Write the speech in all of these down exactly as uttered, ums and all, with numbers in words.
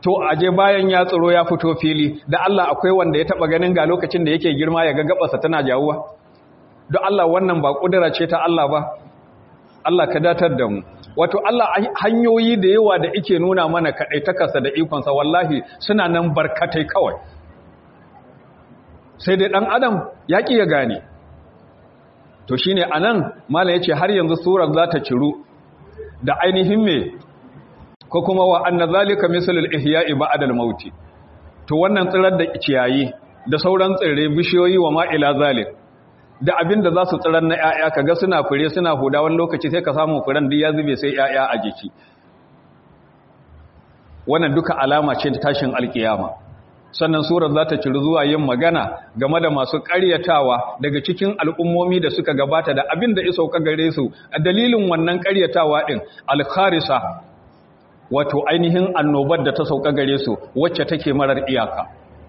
to aje bayan ya tsiro ya fito fili da Allah akwai wanda ya taba ganin ga lokacin da yake girma ya ga gabarsa tana jawuwa don Allah wannan ba kudura ce ta Allah ba Allah ka datar da mu wato Allah hanyoyi da yawa da yake nuna mana kadaitakarsa da ikonsa wallahi suna nan barkatai kawai sai dai dan adam ya ki ya gane to shine anan mallan yace har yanzu surar za ta ciru da ainihin me ko kuma wa anna zalika mislul ihya'i ba'da al-maut to wannan tsirar da ciyayi da sauran tsirrai bishiyoyi wa ma ila zalik da abinda za su tsirar na ƴaƴa kaga suna fure suna huda wani lokaci sai ka samu furen duk ya zube sai ƴaƴa a jiki wannan duka alama ce ta tashin alkiyama sannan surar za ta ciri zuwa yin magana game da masu ƙaryatawa daga cikin al'ummomi da suka gabata da abin da iso ka gare su a dalilin wannan ƙaryatawa ɗin alkharisa wato ainihin annobar da ta sauka gare su wacce take marar iyaka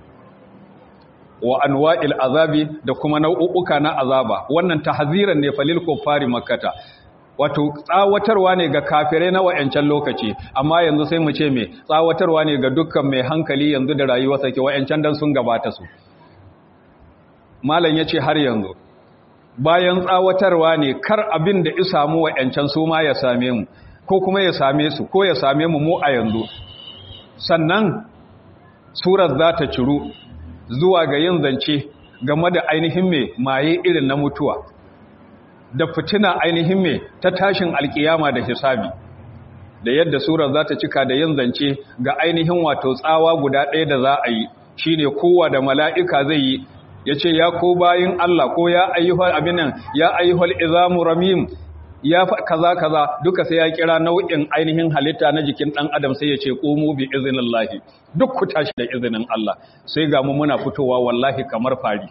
wa anwa'il azabi da kuma nau'uka na azaba wannan tahziran ne falil kuffari makkata wato tsawatarwa ne ga kafirai na wayancan lokaci amma yanzu sai mu ce me tsawatarwa ne ga dukkan mai hankali yanzu da rayuwa sake wayancan dan sun gabata su malam yace har yanzu bayan tsawatarwa ne kar abin da isa mu wayancan su ma ya same mu ko kuma ya same su ko ya same mu mu a yanzu sannan surar za ta ciru zuwa ga yin zance game da ainihin me maye irin na mutuwa da fitina ainihin me ta tashin alkiyama da hisabi da yadda surar za ta cika da yin zance ga ainihin wato tsawa guda ɗaya da za a yi shine kowa da mala'ika zai yi yace ya ko bayin Allah ko ya ayyuhal abinan ya ayyuhal izamu ramim ya kaza kaza duka sai ya kira nau'in ainihin halitta na jikin dan adam sai ya ce qumu bi iznillahi duk ku tashi da izinin Allah sai ga mu muna fitowa wallahi kamar fari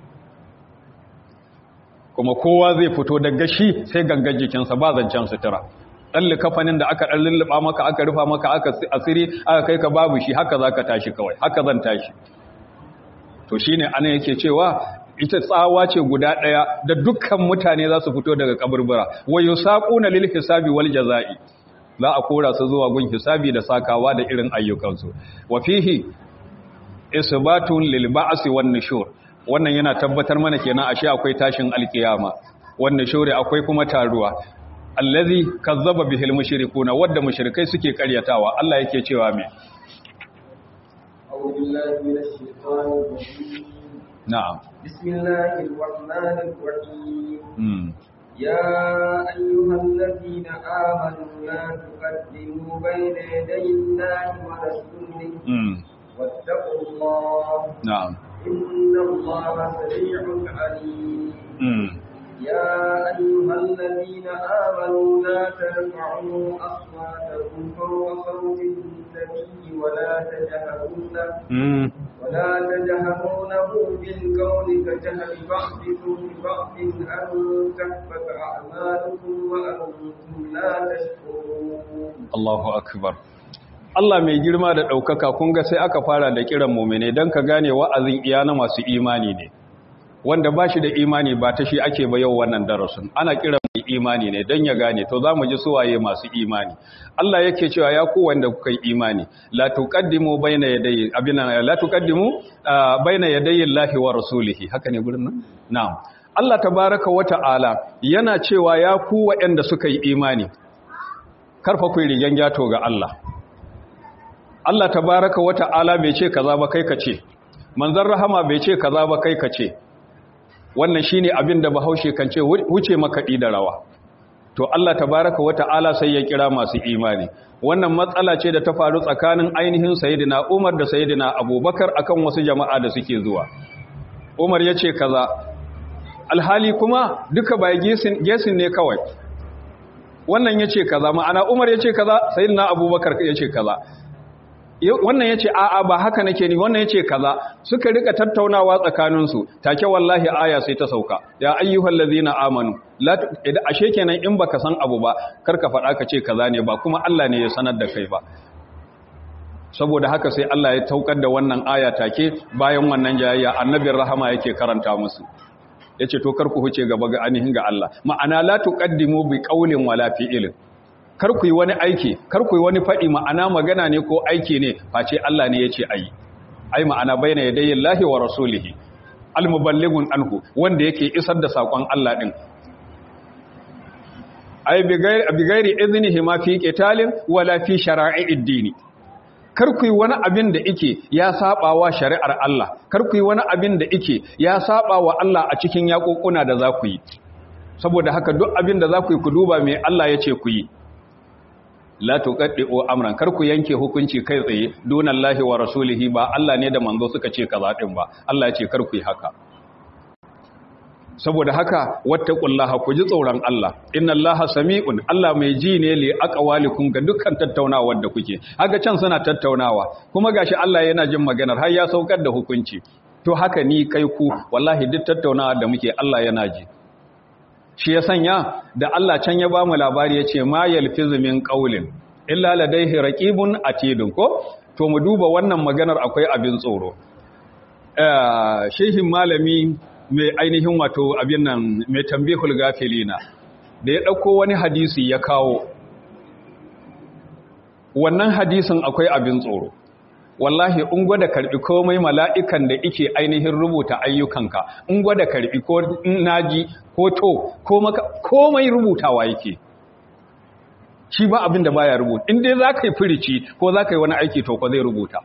kuma kowa zai fito daga shi sai gangan jikinsa ba zancen sutura dan likafanin da aka dan lulluba maka aka rufa maka aka asiri aka kai ka babu shi haka zaka tashi kawai haka zan tashi to shine anan yake cewa ita tsawa ce guda ɗaya da dukkan mutane za su fito daga kaburbura wa yusaquna lil hisabi wal jazai za a kora su zuwa gun hisabi da sakawa da irin ayyukansu wa fihi isbatun lil ba'si wan nushur wannan yana tabbatar mana kenan ashe akwai tashin alkiyama wan nushur akwai kuma taruwa allazi kazzaba bihil mushrikuna wadda mushrikai suke karyatawa Allah yake cewa me a'udhu billahi minash shaitanir rajim na'am بسم الله الرحمن الرحيم يا أيها الذين آمنوا لا تقدموا بين يدي الله ورسوله واتقوا الله نعم إن الله سريع عليم يا أيها الذين آمنوا لا ترفعوا أصواتكم فوق صوت النبي ولا تجهروا له ولا تجهروا له بالقول كجهر بعضكم لبعض أن تحبط أعمالكم وأنتم لا تشكرون الله أكبر Allah mai girma da ɗaukaka kun ga sai aka fara da kiran mu'mine don ka gane wa'azin iyana masu imani ne wanda ba shi da imani ba ta shi ake ba yau wannan darasin ana kiran mai imani ne don ya gane to za mu ji suwaye masu imani Allah yake cewa ya ku wanda kuka yi imani la tuqaddimu bayna yadayi abina la tuqaddimu bayna yadayi Allahi wa rasulihi haka ne gurin nan na'am Allah tabaaraka wa ta'ala yana cewa ya ku waɗanda suka yi imani karfa ku rigan gato ga Allah Allah tabaaraka wa ta'ala bai ce kaza ba kai ka ce manzon rahama bai ce kaza ba kai ka ce wannan shine abin da Bahaushe kan ce wuce makaɗi da rawa to Allah tabaraka wata'ala sai ya kira masu imani wannan matsala ce da ta faru tsakanin ainihin sayyidina Umar da sayyidina Abubakar akan wasu jama'a da suke zuwa Umar yace kaza alhali kuma duka bai gesin gesin ne kawai wannan yace kaza ma'ana Umar yace kaza sayyidina Abubakar yace kaza wannan yace a'a ba haka nake ni wannan yace kaza suka rika tattaunawa tsakaninsu take wallahi aya sai ta sauka ya ayyuhal ladzina amanu la ashe kenan in baka san abu ba karka faɗa ka ce kaza ne ba kuma Allah ne ya sanar da kai ba saboda haka sai Allah ya taukar da wannan aya take bayan wannan jayayya annabin rahama yake karanta musu yace to kar ku huce gaba ga anihin ga Allah ma'ana la tuqaddimu bi qawlin wala fi'lin kar ku yi wani aiki kar ku yi wani faɗi ma'ana magana ne ko aiki ne face Allah ne ya ce ayi ai ma'ana baina yadayi Allahi wa rasulihi almuballighun anhu wanda yake isar da sakon Allah din ai bi gairi iznihi ma fi qitalin wala fi shara'i'id dini kar ku yi wani abin da yake ya saba wa shari'ar Allah kar ku yi wani abin da yake ya saba wa Allah a cikin yakokuna da za ku yi saboda haka duk abin da za ku yi ku duba me Allah ya ce ku yi la tuqaddi'u amran kar ku yanke hukunci kai tsaye dunallahi wa rasulihi ba Allah ne da manzo suka ce kaza din ba Allah ya ce kar ku yi haka saboda haka wattaqullaha ku ji tsoron Allah innallaha sami'un Allah mai ji ne li aqwalikum ga dukkan tattaunawar da kuke haka can suna tattaunawa kuma gashi Allah yana jin maganar har ya saukar da hukunci to haka ni kai ku wallahi duk tattaunawa da muke Allah yana ji shi ya sanya da Allah can ya bamu labari yace ma yalfizu min qawlin illa ladayhi raqibun atidun ko to mu duba wannan maganar akwai abin tsoro eh shehin malami mai ainihin wato abin nan mai tambihul gafilina da ya dauko wani hadisi ya kawo wannan hadisin akwai abin tsoro wallahi in gwada karbi komai mala'ikan da yake ainihin rubuta ayyukanka in gwada karbi ko naji ko to ko maka komai rubutawa yake shi ba abin da baya rubuta in dai zaka yi firici ko zaka yi wani aiki to ko zai rubuta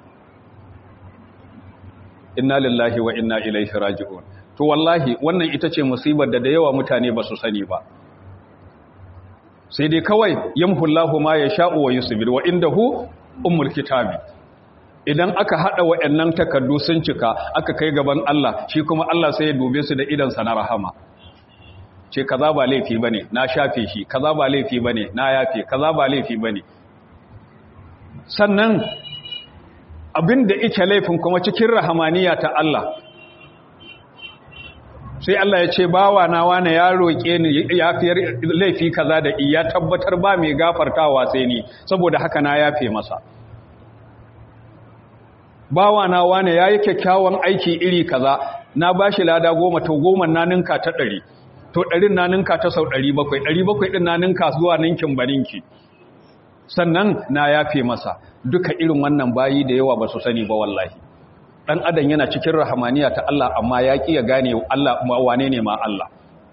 inna lillahi wa inna ilaihi raji'un to wallahi wannan ita ce musibar da da yawa mutane ba su sani ba sai dai kawai yamhullahu ma yasha'u wa yusbir wa indahu ummul kitabi idan aka hada wayannan takardu sun cika aka kai gaban Allah shi kuma Allah sai ya dube su da idan sa na rahama ce kaza ba laifi bane na shafe shi kaza ba laifi bane na yafe kaza ba laifi bane sannan abin da ike laifin kuma cikin rahamaniya ta Allah sai Allah ya ce bawa na wane ya roƙe ni yafiyar laifi kaza da iya tabbatar ba mai gafartawa sai ni saboda haka na yafe masa bawa na wane yayi kyakkyawan aiki iri kaza na bashi lada goma to goma na ninka ta ɗari to ɗarin na ninka ta sau ɗari bakwai ɗari bakwai ɗin na ninka zuwa ninkin baninki sannan na yafe masa duka irin wannan bayi da yawa ba su sani ba wallahi dan adam yana cikin rahamaniya ta Allah amma ya ki ya gane Allah wane ne ma Allah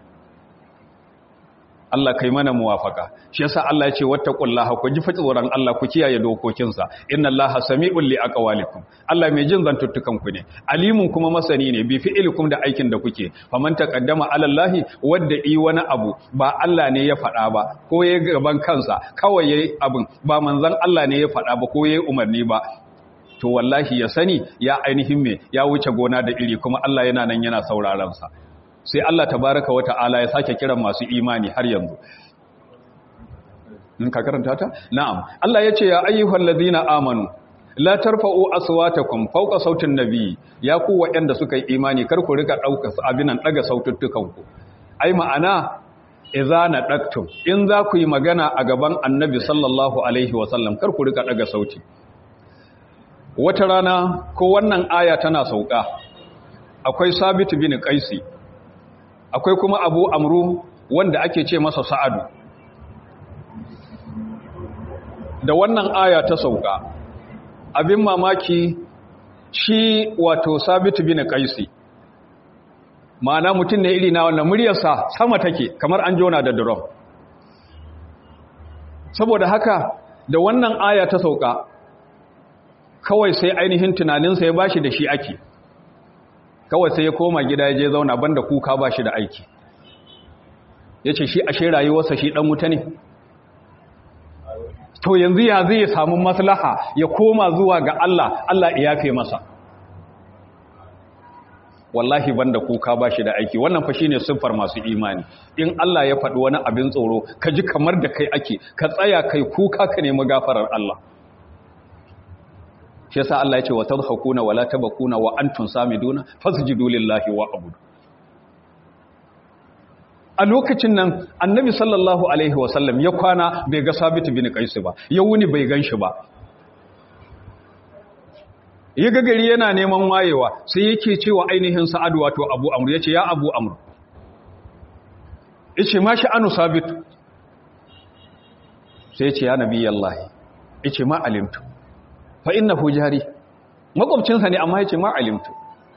Allah kai mana muwafaka shi yasa Allah ya ce wattaqullaha ku ji tsoron Allah ku kiyaye dokokinsa innallaha sami'un li aqwalikum Allah mai jin zantuttukan ku ne alimun kuma masani ne bi fi'ilikum da aikin da kuke faman taqaddama ala Allahi wadda yi wani abu ba Allah ne ya faɗa ba ko yayi gaban kansa kawai yayi abin ba manzon Allah ne ya faɗa ba ko yayi umarni ba to wallahi ya sani ya ainihin me ya wuce gona da iri kuma Allah yana nan yana sauraron sa sai Allah tabaraka wa ta'ala ya sake kiran masu imani har yanzu in ka karanta ta na'am Allah ya ce ya ayyuhal ladina amanu la tarfa'u aswatakum fawqa sautin nabiy ya ku waɗanda suka yi imani kar ku rika dauka abinan daga saututtukan ku ai ma'ana idza nadaktum in za ku yi magana a gaban annabi sallallahu alaihi wasallam kar ku rika daga sauti wata rana ko wannan aya tana sauka akwai sabit bin qaisi akwai kuma abu amru wanda ake ce masa sa'adu da wannan aya ta sauka abin mamaki shi wato sabitu bin qaisi ma'ana mutum ne iri na wannan muryarsa sama take kamar an jona da drum saboda haka da wannan aya ta sauka kawai sai ainihin tunaninsa ya bashi da shi ake kawai sai ya koma gida ya je zauna banda kuka ba shi da aiki ya ce shi ashe rayuwarsa shi ɗan wuta ne to yanzu ya zai samu maslaha ya koma zuwa ga Allah Allah ya yafe masa wallahi banda kuka ba shi da aiki wannan fa shine siffar masu imani in Allah ya faɗi wani abin tsoro ka ji kamar da kai ake ka tsaya kai kuka ka nemi gafarar Allah shi yasa Allah ya ce wa tadhakuna wala tabakuna wa antum samiduna fasjudu lillahi wa abudu a lokacin nan annabi sallallahu alaihi wasallam ya kwana bai ga sabit bin qais ba ya wuni bai ganshi ba ya ga gari yana neman wayewa sai yake cewa ainihin sa'ad wato abu amr yace ya abu amr yace ma sha'anu sabit sai ce ya nabi Allah yace ma alimtu fa innahu jari makwabcinsa ne amma yace ma alimtu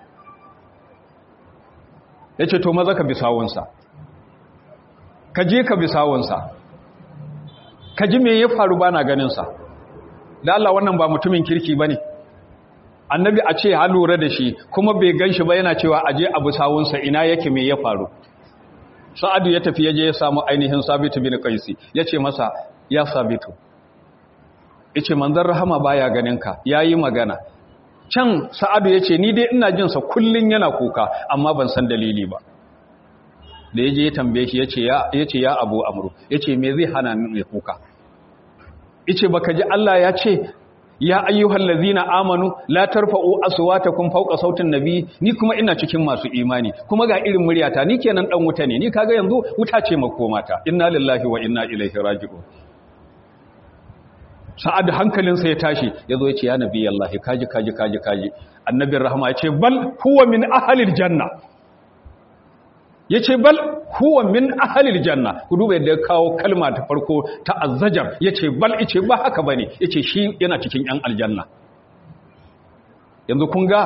yace to maza ka bi sawunsa ka je ka bi sawunsa ka ji me ya faru bana ganin sa da Allah wannan ba mutumin kirki bane annabi a ce ha lura da shi kuma bai ganshi ba yana cewa aje abu sawunsa ina yake me ya faru sa'adu ya tafi yaje ya samu ainihin sabitu bin qaisi yace masa ya sabitu yace manzon rahama baya ganin ka yayi magana can sa'adu yace ni dai ina jin sa kullun yana kuka amma ban san dalili ba da yaje ya tambaye shi yace ya yace ya Abu Amru yace me zai hana ni kuka yace baka ji Allah ya ce ya ayyuhal ladzina amanu la tarfa'u aswatakum fawqa sautin nabi ni kuma ina cikin masu imani kuma ga irin muryata ni kenan dan wuta ne ni kaga yanzu wuta ce makomata inna lillahi wa inna ilaihi raji'un sa'ad hankalinsa ya tashi yazo ya ce ya nabi Allah kaji kaji kaji kaji annabin rahama ya ce bal huwa min ahlil janna yace bal huwa min ahlil janna ku duba yadda ya kawo kalma ta farko ta azzajar yace bal yace ba haka bane yace shi yana cikin yan aljanna yanzu kun ga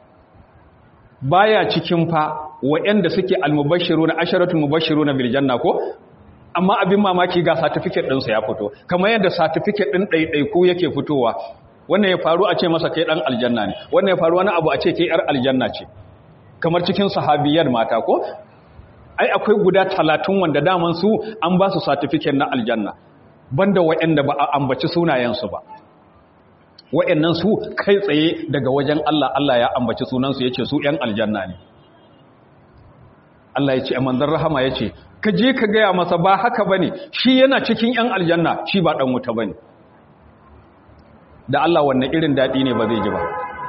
baya cikin fa wa'anda suke almubashshiruna asharatul mubashshiruna bil janna ko amma abin mamaki ga certificate din sa ya fito kamar yadda certificate din daidaiku yake fitowa wannan ya faru a ce masa kai dan aljanna ne wannan ya faru wani abu a ce kai yar aljanna ce kamar cikin sahabiyar mata ko ai akwai guda talatin wanda daman su an ba su certificate na aljanna banda waɗanda ba a ambaci sunayensu ba waɗannan su kai tsaye daga wajen Allah Allah ya ambaci sunansu yace su ƴan aljanna ne Allah yace manzon rahama yace ka je ka gaya masa ba haka bane shi yana cikin ƴan aljanna shi ba dan wuta bane da Allah wannan irin dadi ne ba zai ji ba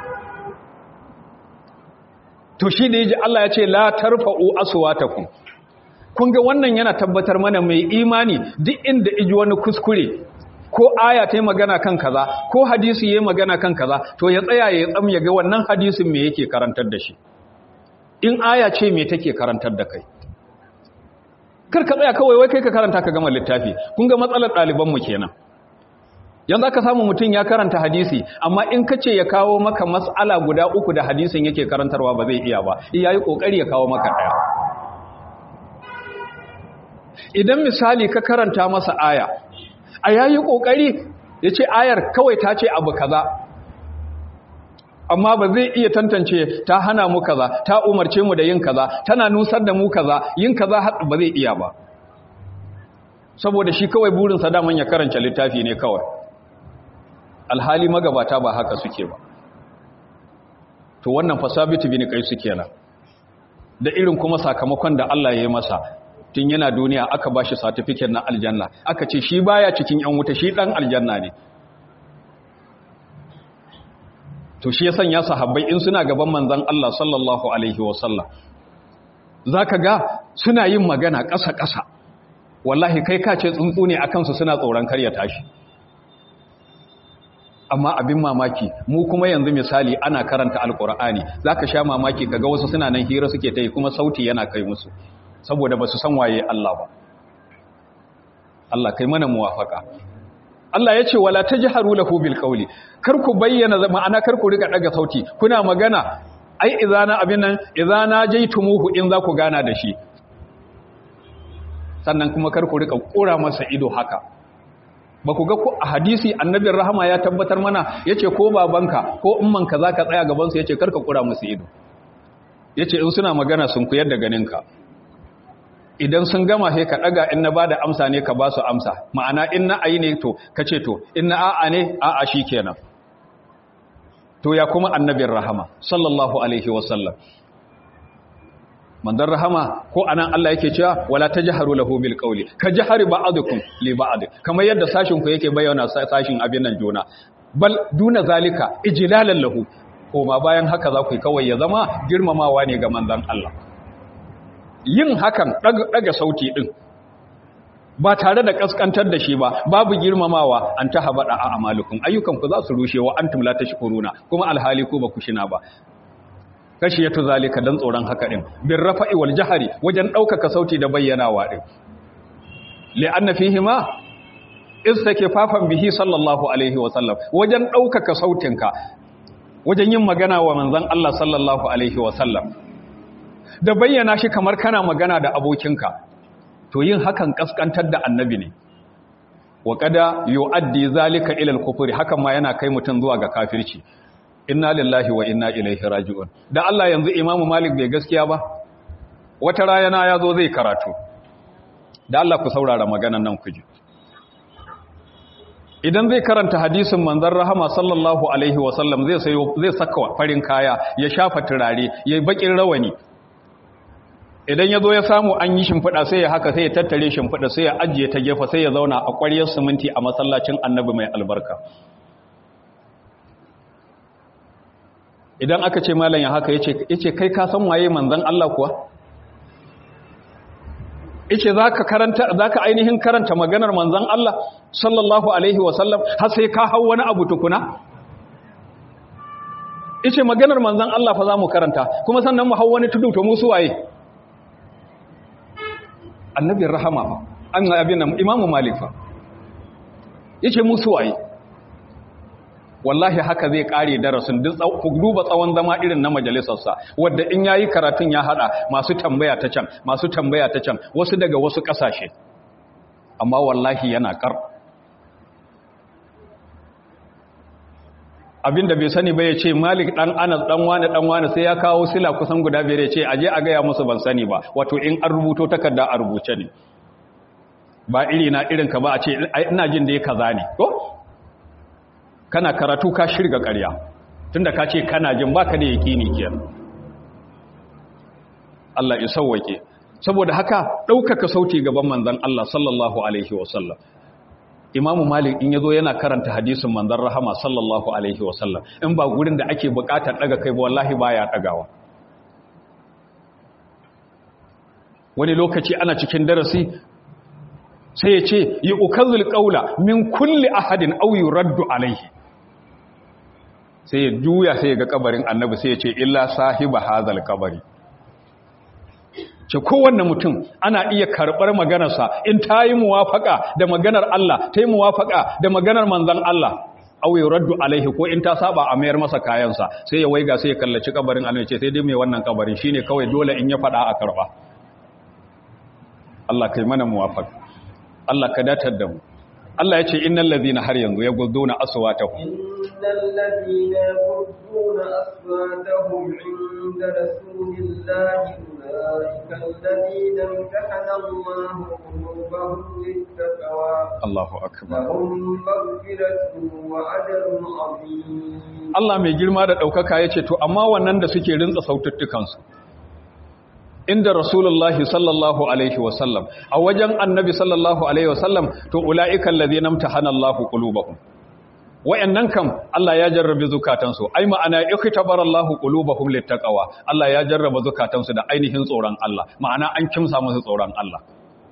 to shi da yaji Allah ya ce la tarfa'u aswatakum kun ga wannan yana tabbatar mana mai imani duk inda iji wani kuskure ko aya ta yi magana kan kaza ko hadisi yayi magana kan kaza to ya tsaya ya tsam ya ga wannan hadisin me yake karantar da shi in aya ce me take karantar da kai kar ka tsaya kawai wai kai ka karanta ka gama littafi kun ga matsalar ɗaliban mu kenan yanzu aka samu mutum ya karanta hadisi amma in ka ce ya kawo maka mas'ala guda uku da hadisin yake karantarwa ba zai iya ba iya yi kokari ya kawo maka daya idan misali ka karanta masa aya a yayi kokari ya ce ayar kawai ta ce abu kaza amma ba zai iya tantance ta hana mu kaza ta umarce mu da yin kaza tana nusar da mu kaza yin kaza ba zai iya ba saboda shi kawai burinsa daman ya karanta littafi ne kawai alhali magabata ba haka suke ba to wannan fasabitu bin qais kenan da irin kuma sakamakon da Allah ya yi masa tun yana duniya aka bashi certificate na aljanna aka ce shi baya cikin yan wuta shi dan aljanna ne to shi ya sanya sahabbai in suna gaban manzon Allah sallallahu alaihi wasallam zaka ga suna yin magana ƙasa-ƙasa wallahi kai ka ce tsuntsu ne akan su suna tsoron kar ya tashi amma abin mamaki mu kuma yanzu misali ana karanta alkur'ani zaka sha mamaki kaga wasu suna nan hira suke ta yi kuma sauti yana kai musu saboda basu san waye Allah ba Allah kai mana muwafaka Allah ya ce wala tajharu lahu bil qawli kar ku bayyana ma'ana kar ku rika daga sauti kuna magana ai idana abin nan idana jaitumuhu in za ku gana da shi sannan kuma kar ku rika kura masa ido haka ba ku ga ko a hadisi annabin rahama ya tabbatar mana yace ko babanka ko ummanka zaka tsaya gaban su yace karka kura musu ido yace in suna magana sun kuyar da ganinka idan sun gama sai ka daga in na bada amsa ne ka ba su amsa ma'ana in na ayi ne to kace to in na a'a ne a'a shikenan to ya kuma annabin rahama sallallahu alaihi wasallam manzon rahama ko anan Allah yake cewa wala tajharu lahu bil qawli ka jahari ba'dukum li ba'd kamar yadda sashin ku yake bayyana sashin abin nan juna bal duna zalika ijlalan lahu ko ma bayan haka za ku yi kawai ya zama girmamawa ne ga manzon Allah yin hakan daga sauti din ba tare da kaskantar da shi ba babu girmamawa an ta habada a amalukum ayyukan ku za su rushe wa antum la tashkuruna kuma alhali ku ba ku shina ba kashiyatu zalika dan tsoron haka din bir rafa'i wal jahri wajen daukaka sauti da bayyanawa din li anna fihi ma istakifafan bihi sallallahu alaihi wasallam wajen ɗaukaka sautinka wajen yin magana wa manzon Allah sallallahu alaihi wasallam da bayyana shi kamar kana magana da abokinka to yin hakan kaskantar da annabi ne wa kada yu'addi zalika ila al-kufri hakan ma yana kai mutun zuwa ga kafirci inna lillahi wa inna ilaihi raji'un da Allah yanzu Imam Malik bai gaskiya ba wata rayana yazo zai karatu da Allah ku saurara maganan nan ku ji idan zai karanta hadisin manzon rahama sallallahu alaihi wasallam zai sayo zai saka farin kaya ya shafa turare yayi bakin rawani idan ya zo ya samu an yi shimfiɗa sai ya haka sai ya tattare shimfiɗa sai ya ajiye ta gefa sai ya zauna a ƙwaryar siminti a masallacin annabi mai albarka idan aka ce malam ya haka ya ce kai ka san waye manzan Allah kuwa ya ce za ka ainihin karanta maganar manzan Allah sallallahu alaihi wasallam har sai ka hau wani abu tukuna ya ce maganar manzan Allah fa za mu karanta kuma sannan mu hau wani tudu to musu waye annabin rahama fa an abin nan imamu malik fa yace musu waye wallahi haka zai kare darasin duk ku duba tsawon zama irin na majalisar sa wanda in yayi karatun ya hada masu tambaya ta can masu tambaya ta can wasu daga wasu kasashe amma wallahi yana kar abinda bai sani ba ya ce malik dan anas dan wani dan wani sai ya kawo sila kusan guda biyar ya ce aje a gaya musu ban sani ba wato in an rubuto takarda a rubuce ne ba iri na irin ka ba a ce ina jin da ya kaza ne ko kana karatu ka shirga ƙarya tunda ka ce kana jin baka da yakini kenan Allah ya sauwake saboda haka ɗaukaka sauti gaban manzon Allah sallallahu alaihi wasallam Imamu Malik in yazo yana karanta hadisin manzon rahama sallallahu alaihi wasallam in ba gurin da ake bukatar daga kai ba wallahi baya dagawa wani lokaci ana cikin darasi sai ya ce yi ukazul qaula min kulli ahadin aw yuraddu alaihi sai ya juya sai ya ga kabarin annabi sai ya ce illa sahiba hazal kabari ce kowanne mutum ana iya karɓar maganarsa in ta yi muwafaka da maganar Allah ta yi muwafaka da maganar manzan Allah au yuraddu alaihi ko in ta saba a mayar masa kayansa sai ya waiga sai ya kallaci kabarin annabi ce sai dai mai wannan kabarin shine kawai dole in ya fada a karba Allah kai mana muwafaka Allah ka datar da mu Allah ya ce innal ladhina har yanzu yagudduna aswatahum innal ladhina yagudduna aswatahum 'inda rasulillahi ulaika alladhina imtahana Allahu qulubahum lit-taqwa Allahu akbar lahum maghfiratun wa ajrun 'azim Allah mai girma da daukaka yace to amma wannan da suke rinsa saututtukan su inda rasulullahi sallallahu alaihi wasallam a wajen annabi sallallahu alaihi wasallam to ula'ika allazina imtahana Allahu qulubahum wayannan kam Allah ya jarrabe zukatansu ai ma'ana ikhtabara Allahu qulubahum littaqwa Allah ya jarraba zukatansu da ainihin tsoron Allah ma'ana an kimsa musu tsoron Allah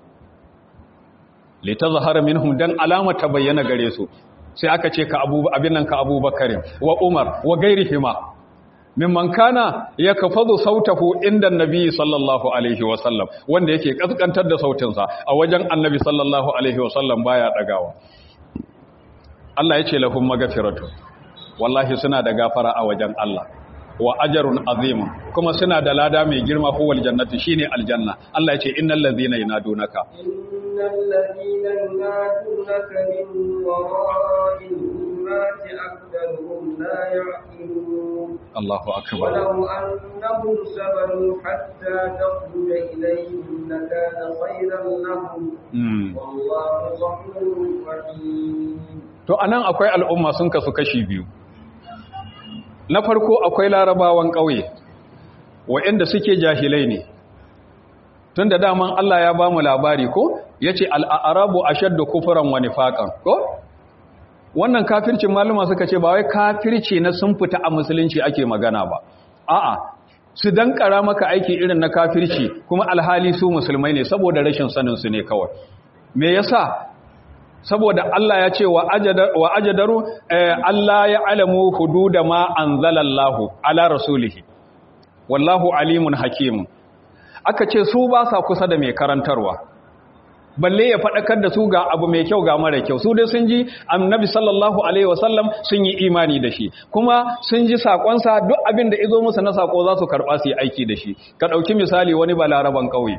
litazhara minhum dan alama ta bayyana gare su sai aka ce ka Abu abin nan ka Abubakar wa Umar wa gairihima mimman kana ya kafazu sautahu inda annabi sallallahu alaihi wasallam wanda yake kaskantar da sautinsa a wajen annabi sallallahu alaihi wasallam baya dagawa Allah yace lahum magfiratu wallahi suna da gafara a wajen Allah wa ajrun azim kuma suna da lada mai girma huwal jannatu shine aljanna Allah yace innal ladhina yanadunaka innal ladhina yanadunaka min wara'il ummati aktharuhum la ya'qilun Allahu akbar walau annahum sabaru hatta takhruja ilayhim lakana khayran lahum wallahu ghafurur rahim to anan akwai al'umma sun kasu kashi biyu na farko akwai larabawan ƙauye waɗanda suke jahilai ne tun da daman Allah ya ba mu labari ko ya ce al'arabu a shadda kufuran wani faƙan ko wannan kafircin maluma suka ce ba wai kafirci na sun fita a musulunci ake magana ba a'a su dankara maka aiki irin na kafirci kuma alhali su musulmai ne saboda rashin saninsu ne kawai me yasa saboda Allah ya ce wa ajadaru Allah ya alamu hududa ma anzalallahu ala rasulihi wallahu alimun hakim aka ce su ba sa kusa da mai karantarwa balle ya faɗakar da su ga abu mai kyau ga mara kyau. Su dai sun ji annabi sallallahu alaihi wasallam sun yi imani da shi, kuma sun ji sakonsa, duk abin da izo musu na sako za su karɓa su yi aiki da shi. Ka ɗauki misali wani balaraban ƙauye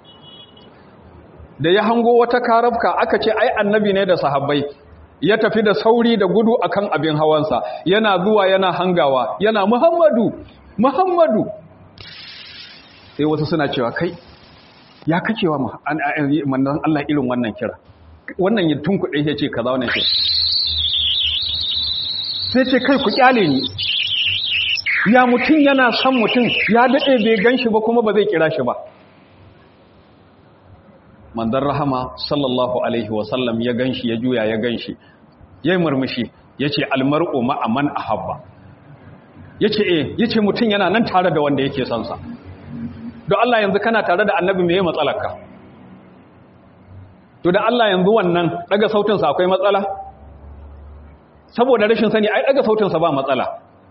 da ya hango wata karafka, aka ce ai annabi ne da sahabbai, ya tafi da sauri da gudu akan abin hawansa, yana zuwa yana hangawa, yana Muhammadu Muhammadu. Sai wasu suna cewa kai ya kacewa manzon Allah irin wannan kira, wannan ya tunkuɗe ya ce kaza wannan ce, sai ce kai ku kyale ni, ya mutum yana son mutum ya daɗe bai gan shi ba kuma ba zai kira shi ba. Manzon rahama sallallahu alaihi wasallam ya gan shi, ya juya ya gan shi, ya yi murmushi, ya ce almar'u ma'aman ahabba, ya ce eh, ya ce mutum yana nan tare da wanda yake sonsa. Don Allah yanzu kana tare da annabi mai matsalarka? To da Allah yanzu wannan daga sautinsa akwai matsala? Saboda rashin sani ai daga sautinsa ba matsala.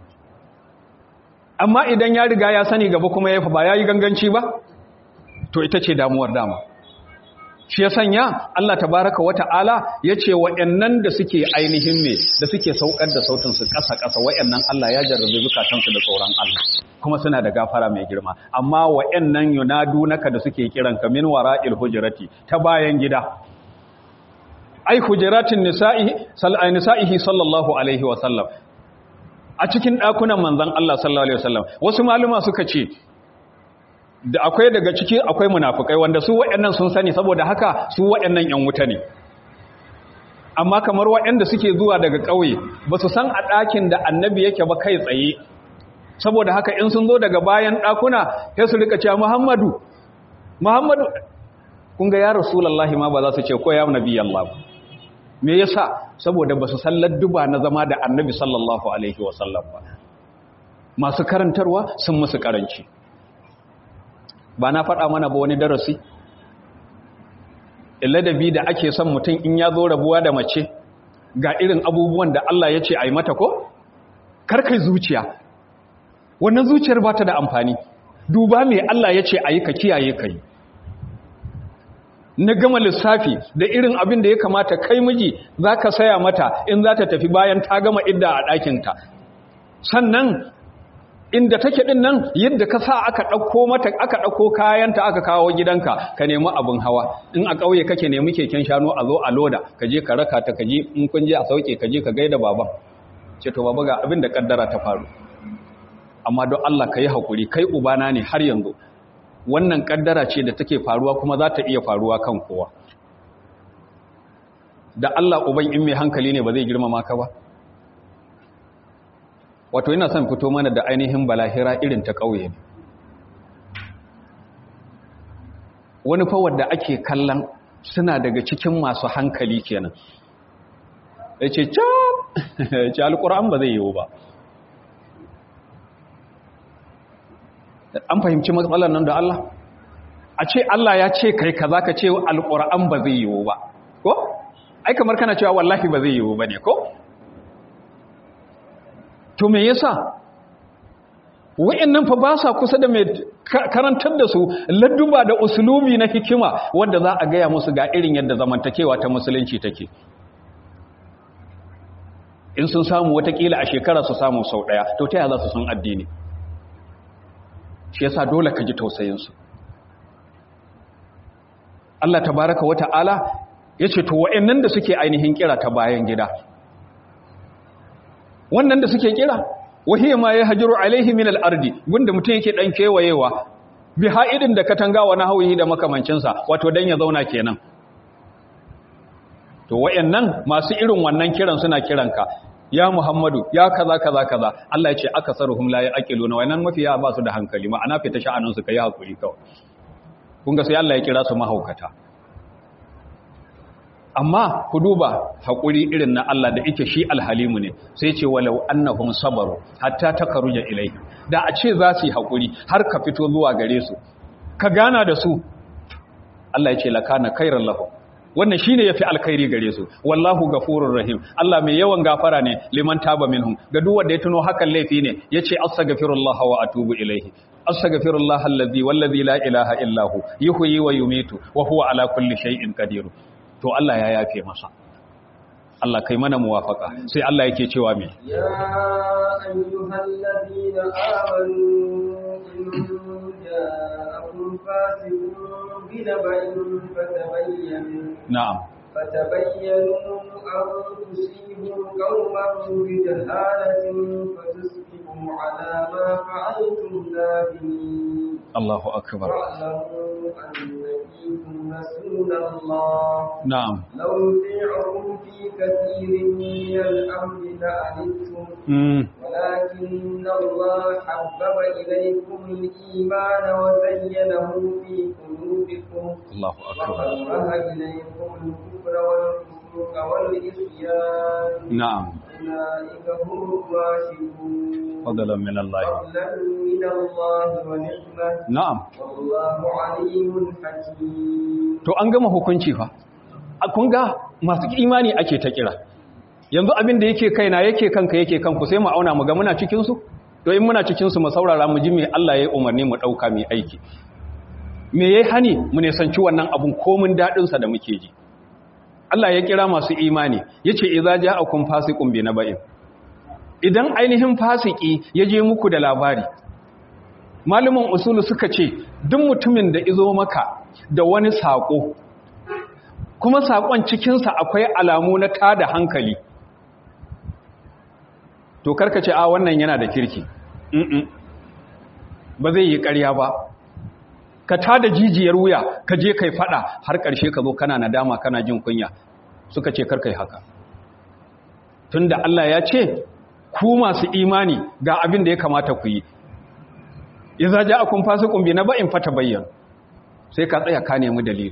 Amma idan ya riga ya sani gaba kuma ya fa ba yayi ganganci ba? To ita ce damuwar dama. Shi ya sanya Allah tabaraka wa ta'ala ya ce wa'yannan da suke ainihin me da suke saukar da sautinsu ƙasa-ƙasa, wa'yannan Allah ya jarrabe zukatansu da tsoron Allah, kuma suna da gafara mai girma. Amma wa'yannan yunadu naka da suke kiranka min wara'il hujurati, ta bayan gida. Ai hujuratin nisa'ihi nisa'ihi sallallahu alaihi wa sallam, a cikin ɗakunan manzon Allah sallallahu alaihi wa sallam. Wasu maluma suka ce da akwai daga ciki akwai munafukai wanda su waɗannan sun sani, saboda haka su waɗannan ƴan wuta ne. Amma kamar waɗanda suke zuwa daga ƙauye ba su san a ɗakin da annabi yake ba kai tsaye, saboda haka in sun zo daga bayan ɗakuna sai su rika cewa Muhammadu Muhammadu, kun ga ya Rasulullahi ma ba za su ce ko ya Nabi Allah. Me yasa? Saboda ba su san ladduba na zama da annabi sallallahu alaihi wasallam ba. Masu karantarwa sun musu karanci. Ba na faɗa mana ba wani darasi? Ladabi da ake son mutum in ya zo rabuwa da mace, ga irin abubuwan da Allah ya ce a yi mata ko? Karkai zuciya, wannan zuciyar ba ta da amfani. Duba mai Allah ya ce a yi ka kiyaye ka yi. Na gama lissafi da irin abin da ya kamata kai miji za ka saya mata in za ta tafi bayan ta gama idda a ɗakinta. Sannan inda take din nan yadda ka sa aka ɗauko mata, aka ɗauko kayanta aka kawo gidanka, ka nemi abin hawa. In a ƙauye kake nemi keken shanu a zo a loda, ka je ka raka ta, ka je in kun je a sauke, ka je ka gaida baban. Ce to baba ga abin da kaddara ta faru, amma don Allah ka yi haƙuri, kai ubana ne har yanzu. Wannan kaddara ce da take faruwa kuma za ta iya faruwa kan kowa. Da Allah uban in mai hankali ne ba zai girmama ka ba. Wato ina son fito mana da ainihin balahira irin ta ƙauye ne. Wani fa wanda ake kallon suna daga cikin masu hankali kenan. Ya ce, "Cap, ce Alƙur'an ba zai yiwu ba." An fahimci matsalar nan da Allah? A ce Allah ya ce kai kaza ka ce Alƙur'an ba zai yiwu ba. Ko? Ai kamar kana cewa wallahi ba zai yiwu ba ne, ko? To me yasa wa'annan fa ba sa kusa da mai karantar da su ladduba da usulubi na hikima wanda za a gaya musu ga irin yadda zamantakewa ta musulunci take. In sun samu watakila a shekara su samu sau daya, to ta yaya za su san addini? Shi yasa dole ka ji tausayinsu. Allah tabaraka wa ta'ala ya ce to wa'annan da suke ainihin kira ta bayan gida, wannan da suke kira wahiya ma ya hajiru alaihi min al-ardi, gunda mutum yake dan kewayewa bi ha'idin da katanga wa nahwihi da makamancinsa, wato dan ya zauna kenan. To wayannan masu irin wannan kiran suna kiranka ya Muhammadu ya kaza kaza kaza. Allah ya ce akasaruhum la yaqiluna, wayannan mafiya ba su da hankali, ma'ana fita sha'anin su kai hakuri kawai. Kun ga sai Allah ya kira su mahaukata. Amma ku duba haƙuri irin na Allah da ike shi alhalimu ne, sai ce walau annahum sabaru hatta takaruja ilai. Da a ce za su yi haƙuri har ka fito zuwa gare su, ka gana da su, Allah ya ce lakana khairan lahu, wannan shine yafi alkhairi gare su wallahu ghafurur rahim Allah mai yawan gafara ne liman taba minhum ga duk wanda ya tuno hakan laifi ne yace astaghfirullah wa atubu ilaihi astaghfirullah alladhi wallazi la ilaha illa hu yuhyi wa yumitu wa huwa ala kulli shay'in qadir to Allah ya yafe masa Allah kai mana muwafaka sai Allah yake cewa me ya ayyuhalladhina amanu in ja'akum fasiqun binaba'in fatabayyanu na'am فتبينوا أن تصيبوا قوما بجهالة فتصبحوا على ما فعلتم نادمين الله أكبر واعلموا أن فيكم رسول الله نعم لو يطيعكم في كثير من الأمر لعنتم ولكن الله حبب إليكم الإيمان وزينه في قلوبكم الله أكبر وكره إليكم الكفر والفسوق والعصيان نعم أولئك هم الراشدون فضلا من الله فضلا من الله ونعمة نعم والله عليم حكيم to an gama hukunci fa kun ga masu imani ake ta kira yanzu abin da yake kaina yake kanka yake kanku sai mu auna mu ga muna cikin su to in muna cikin su mu saurara mu ji me Allah ya yi umarni mu dauka mu aiki me yayi hani mu ne sanci wannan abun komin dadin sa da muke ji Allah ya kira masu imani yace idza ja'akum fasiqun bi naba'in idan ainihin fasiki ya je muku da labari malumin usulu suka ce duk mutumin da izo maka da wani sako kuma sakon cikin sa akwai alamu na tada hankali to karka ce a wannan yana da kirki mm ba zai yi ƙarya ba ka tada jijiyar wuya ka je kai fada har ƙarshe ka zo kana nadama kana jin kunya suka ce karkai haka tunda Allah ya ce ku masu imani ga abin da ya kamata ku yi idza ja'akum fasiqun bi naba'in fatabayyan sai ka tsaya ka nemi dalili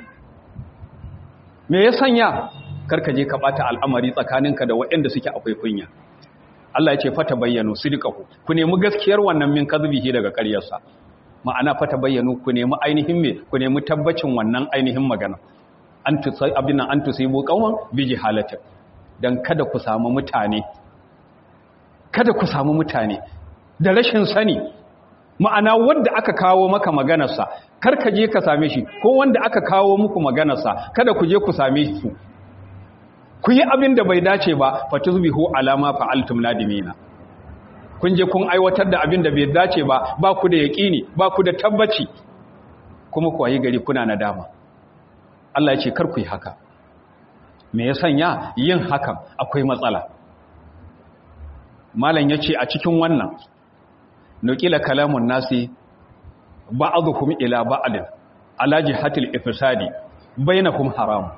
me ya sanya karka je ka bata al'amari tsakaninka da waɗanda suke akwai kunya Allah ya ce fatabayyanu sidqahu ku nemi gaskiyar wannan min kadhibihi daga ƙaryarsa ma'ana fatabayyanu ku nemi ainihin me ku nemi tabbacin wannan ainihin magana an tusai abinan an tusibu qauman bi jahalatin dan kada ku samu mutane kada ku samu mutane da rashin sani ma'ana wanda aka kawo maka maganarsa kar ka je ka same shi ko wanda aka kawo muku maganarsa kada ku je ku same su ku yi abin da bai dace ba fatuzbihu alama fa'altum nadimina kun je kun aiwatar da abin da bai dace ba ba ku da yaqini ba ku da tabbaci kuma ku yi gari kuna nadama Allah ya ce kar ku yi haka me ya sanya yin hakan akwai matsala malam yace a cikin wannan nuqila kalamun nasi ba'dhum ila ba'd ala jihatil ifsadi bainakum haram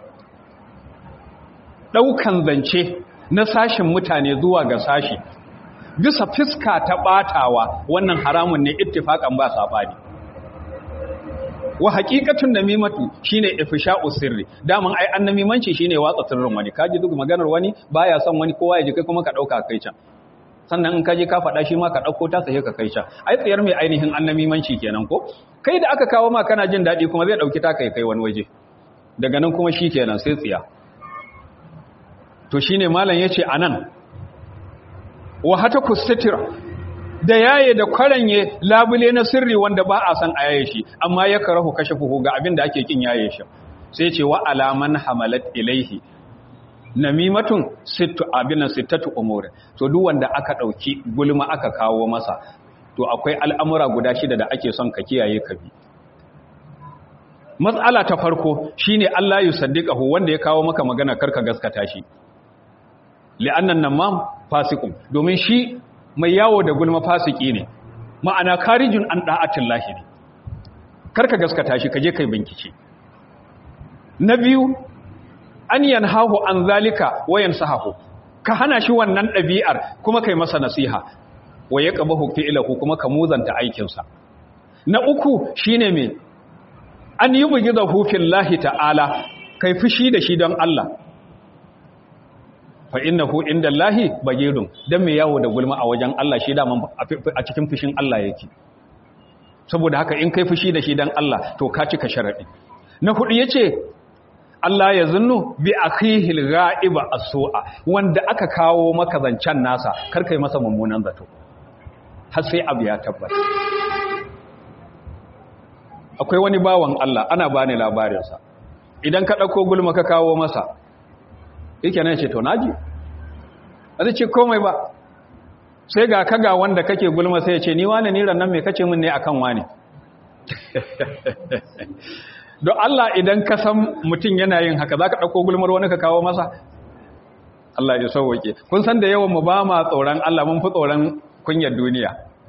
daukan zance na sashin mutane zuwa ga sashi bisa fiska ta batawa wannan haramun ne ittifaqan ba sabani wa haqiqatun namimatu shine ifsha'u sirri daman ai annamimanci shine watsa sirrin wani kaji duk maganar wani baya son wani kowa ya ji kai kuma ka dauka kai can sannan in kaje ka faɗa shi ma ka dauko ta sai ka kai can ai tsiyar mai ainihin annamimanci kenan ko kai da aka kawo ma kana jin dadi kuma zai dauki ta kai kai wani waje daga nan kuma shikenan sai tsiya to shine malam yace anan wa hata kustira da yaye da kwaranye labule na sirri wanda ba a san a yaye shi amma ya karahu kashafuhu ga abin da ake kin yaye shi sai ce wa alaman hamalat ilaihi namimatun sittu abinan sittatu umur to duk wanda aka dauki gulma aka kawo masa to akwai al'amura guda shida da ake son ka kiyaye ka bi mas'ala ta farko shine Allah yusaddiqahu wanda ya kawo maka magana karka gaskata shi li'annan namam fasiqun domin shi mai yawo da gulma fasiki ne ma'ana karijun an da'atin lahi ne karka gaskata shi kaje kai bincike na biyu an yanhahu an zalika wa yansahu ka hana shi wannan dabi'ar kuma kai masa nasiha wa yaqbahu fi'lahu kuma ka muzanta aikin sa na uku shine me an yubghidahu fillahi ta'ala kai fushi da shi don Allah fa innahu indallahi bagidun dan me yawo da gulma a wajen Allah shi da a cikin fushin Allah yake saboda haka in kai fushi da shi dan Allah to ka cika sharadi na hudu yace Allah ya zunnu bi akhihil ghaiba as-su'a wanda aka kawo maka zancen nasa kar kai masa mummunan zato har sai abu ya tabbata. Akwai wani bawan Allah ana bani labarinsa, idan ka ɗauko gulma ka kawo masa yake nan ce to naji a zai ce komai ba, sai ga kaga wanda kake gulma sai ya ce ni wane ni rannan mai kace min ne akan wane. Don Allah idan ka san mutum yana yin haka za ka ɗauko gulmar wani ka kawo masa? Allah ya sauwake. Kun san da yawan mu ba ma tsoron Allah, mun fi tsoron kunyar duniya.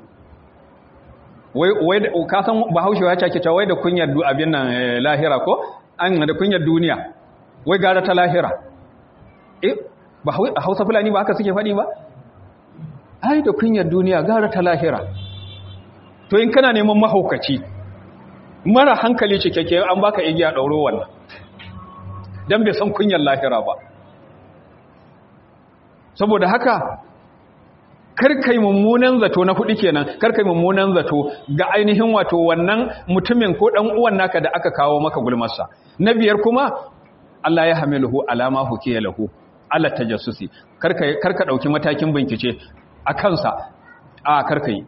Wai da ka san Bahaushe ya cake cewa wai da kunyar abin nan lahira ko? An da kunyar duniya. Wai gara ta lahira. Eh, ba Hausa Fulani ba haka suke faɗi ba? Ai da kunyar duniya gara ta lahira. To in kana neman mahaukaci, mara hankali cikakke an baka igiya ɗauro wannan, don bai san kunyar lahira ba. Saboda haka karkai mummunan zato na hudu kenan, karkai mummunan zato ga ainihin wato wannan mutumin ko dan uwan naka da aka kawo maka gulmarsa. Na biyar kuma Allah ya hamiluhu alama hukiya lahu ala tajassusi, karka karka dauki matakin bincike a kansa, a karkai.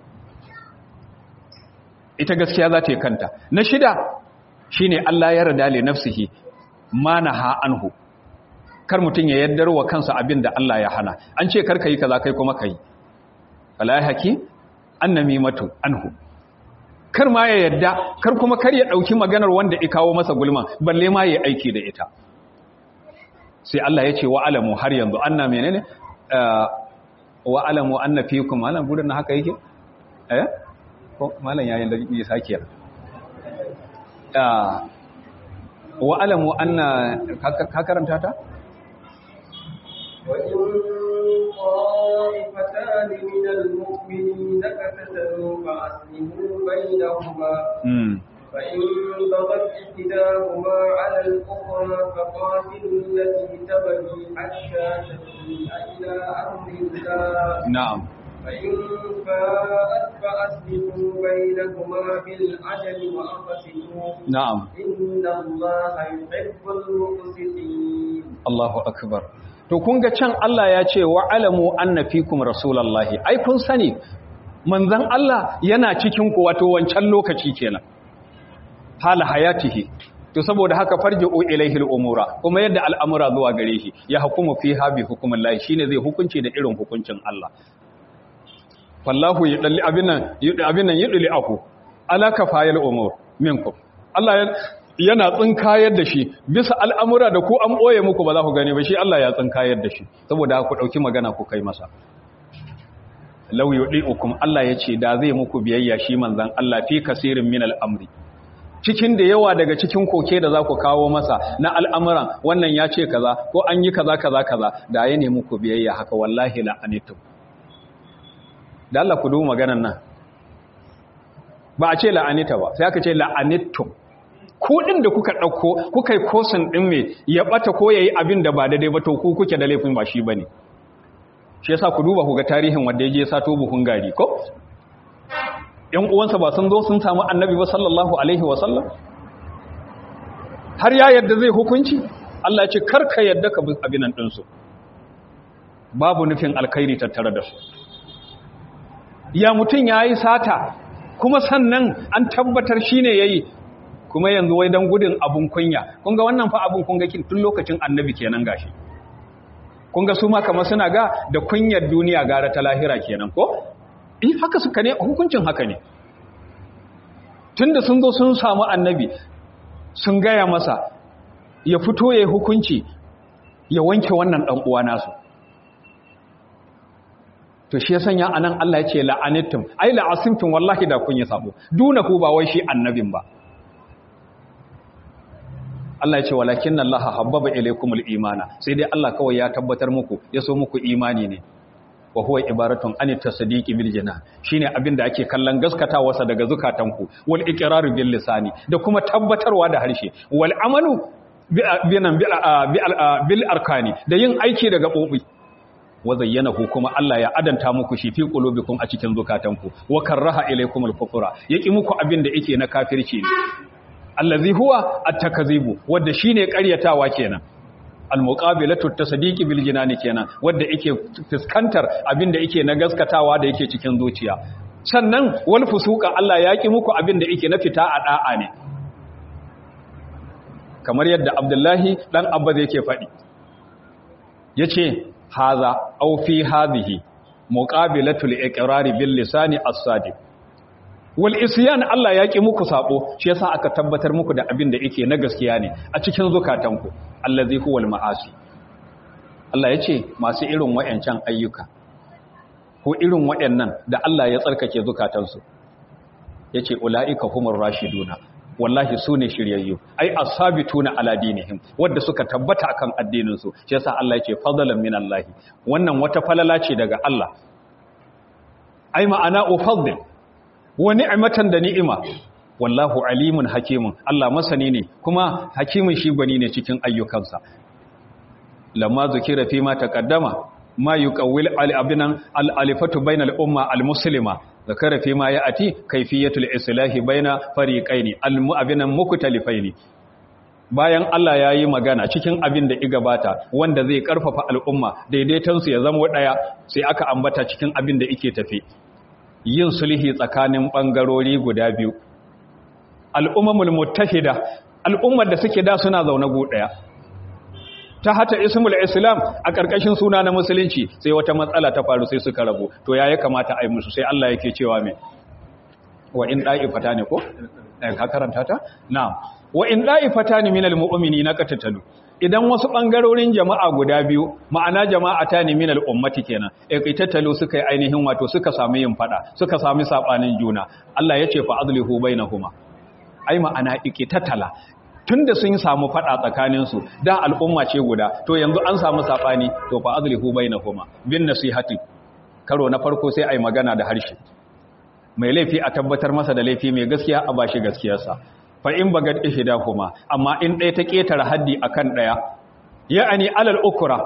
Ita gaskiya za ta yi kanta. Na shida shine Allah ya rada li nafsihi manaha anhu, kar mutun ya yaddar wa kansa abin da Allah ya hana. An ce karka yi kaza kai kuma kai. Fala haki annamimatu anhu, kar ma ya yadda, kar kuma kar ya dauki maganar wanda ya kawo masa gulman balle ma ya aiki da ita. Sai Allah ya ce wa alamu, har yanzu anna menene wa alamu anna fiikum, malan gudun haka yake eh ko malan yayin da ya sake ah wa alamu anna ka karanta ta طائفتان من المؤمنين اقتتلوا فأصلحوا بينهما فإن بغت إحداهما على الأخرى فقاتلوا التي تبغي حتى تفيء إلى أمر الله. نعم. فإن فاءت فأصلحوا بينهما بالعدل وأقسطوا. نعم. إن الله يحب المقسطين. الله أكبر. To kun ga can Allah ya ce wa alamu anna fikum rasulullahi, ai kun sani manzon Allah yana cikin ku, wato wancan lokaci kenan hala hayatihi. To saboda haka farji'u ilaihi al-umura, kuma yadda al'amura zuwa gare shi, ya hukumu fiha bi hukmillahi, shine zai hukunci da irin hukuncin Allah. Wallahu yadalli abinan abinan yudli aku ala kafayil umur minkum. Allah yana tsinkayar da shi bisa al'amura da ku an ɓoye muku ba za ku gani ba, shi Allah ya tsinkayar da shi, saboda ku ɗauki magana ku kai masa. Lau yuɗi'ukum, Allah ya ce da zai muku biyayya shi manzan Allah fi kasirin min al'amri, cikin da yawa daga cikin koke da za ku kawo masa na al'amuran, wannan ya ce kaza ko an yi kaza kaza kaza, da ya nemi ku biyayya haka, wallahi la'anitum. Da Allah ku duba maganan nan, ba a ce la'anita ba, sai aka ce la'anitum. Kuɗin da kuka ɗauko kuka yi kosin ɗin mai ya ɓata ko ya yi abin da ba daidai ba, to ku kuke da laifin ba shi ba ne. Shi yasa ku duba ku ga tarihin wanda ya je sato buhun gari ko? ‘Yan uwansa ba sun zo sun samu annabi ba sallallahu alaihi wasallam? Har ya yadda zai hukunci? Allah ya ce karka yadda ka bi abinan ɗinsu. Babu nufin alkhairi tattare da su. Ya mutum ya yi sata, kuma sannan an tabbatar shi ne ya yi, kuma yanzu wai don gudun abun kunya. Kunga wannan fa abun kunga tun lokacin annabi kenan gashi. Kunga su ma kamar suna ga da kunyar duniya gara ta lahira kenan ko? Eh haka suka ne, hukuncin haka ne. Tunda sun zo sun samu annabi sun gaya masa ya fito ya yi hukunci ya wanke wannan dan uwa nasu. To shi ya sanya anan Allah ya ce la'anittum, ai la'asimtum, wallahi da kun yi sabo. Dunahu ba wai shi annabin ba. Allah ya ce walakin Allah habbaba ilaykumul imana, sai dai Allah kawai ya tabbatar muku, ya so muku imani ne. Wa huwa ibaratun anit tasdiqi bil jana, shine abinda ake kallon gaskatawa sa daga zukatanku, wal iqraru bil lisani, da kuma tabbatarwa da harshe, wal amalu binan bil arkani, da yin aiki daga gabobi. Wa zayyanahu, kuma Allah ya adanta muku shi fi qulubikum, a cikin zukatanku. Wa karaha ilaykumul kufra, yaki muku abinda yake na kafirci ne. allazi huwa at-takzibu wanda shine ƙaryatawa kenan al-muqabilatu at-tasdiqi bil jinani kenan wanda yake fuskantar abinda yake na gaskatawa da yake cikin zuciya sannan wal fusuqa Allah ya ki muku abinda yake na fita a da'a ne kamar yadda Abdullahi dan Abbas yake faɗi yace haza aw fi hadhihi muqabilatul iqrari bil lisani as-sadiq wal isyan Allah ya ki muku sabo shi yasa aka tabbatar muku da abin da yake na gaskiya ne a cikin zukatanku allazi huwal ma'asi Allah yace masu irin wayancan ayyuka ko irin wayannan da Allah ya tsarkake zukatansu yace ulaika humur rashiduna wallahi sune shiryayyu ai asabituna ala dinihim wanda suka tabbata akan addinin su shi yasa Allah yace fadlan minallahi wannan wata falala ce daga Allah ai ma'ana ufaddil wa ni'matan da ni'ima wallahu alimun hakimun Allah masani ne kuma hakimin shi gwani ne cikin ayyukansa lamma zikira fi ma taqaddama ma yuqawwil al-abinan al-alifatu bainal umma al-muslima zakara fi ma ya'ati kayfiyatul islahi baina fariqaini al-mu'abinan mukhtalifaini bayan Allah yayi magana cikin abin da igabata wanda zai karfafa al'umma daidaiton su ya zama daya sai aka ambata cikin abin da yake tafi yin sulhi tsakanin bangarori guda biyu al'ummul muttahida al'ummar da suke da suna zaune gu daya ta hata ismul islam a ƙarƙashin suna na musulunci sai wata matsala ta faru sai suka rabu to ya ya kamata a yi musu sai Allah yake cewa mai wa in da'ifata ne ko ɗan ka karanta ta na'am wa in da'ifata ne minal mu'minina qatatalu idan wasu bangarorin jama'a guda biyu ma'ana jama'ata ne minal ummati kenan e qatatalu suka yi ainihin wato suka samu yin fada suka samu sabanin juna Allah yace fa azlihu bainahuma ai ma'ana iqitatala tunda sun samu fada tsakaninsu da al'umma ce guda to yanzu an samu sabani to fa azlihu bainahuma bin nasihati karo na farko sai ai magana da harshe mai laifi a tabbatar masa da laifi mai gaskiya a bashi gaskiyarsa fa in bagad ihdahuma amma in ɗaya ta ketare haddi akan ɗaya ya'ani alal ukra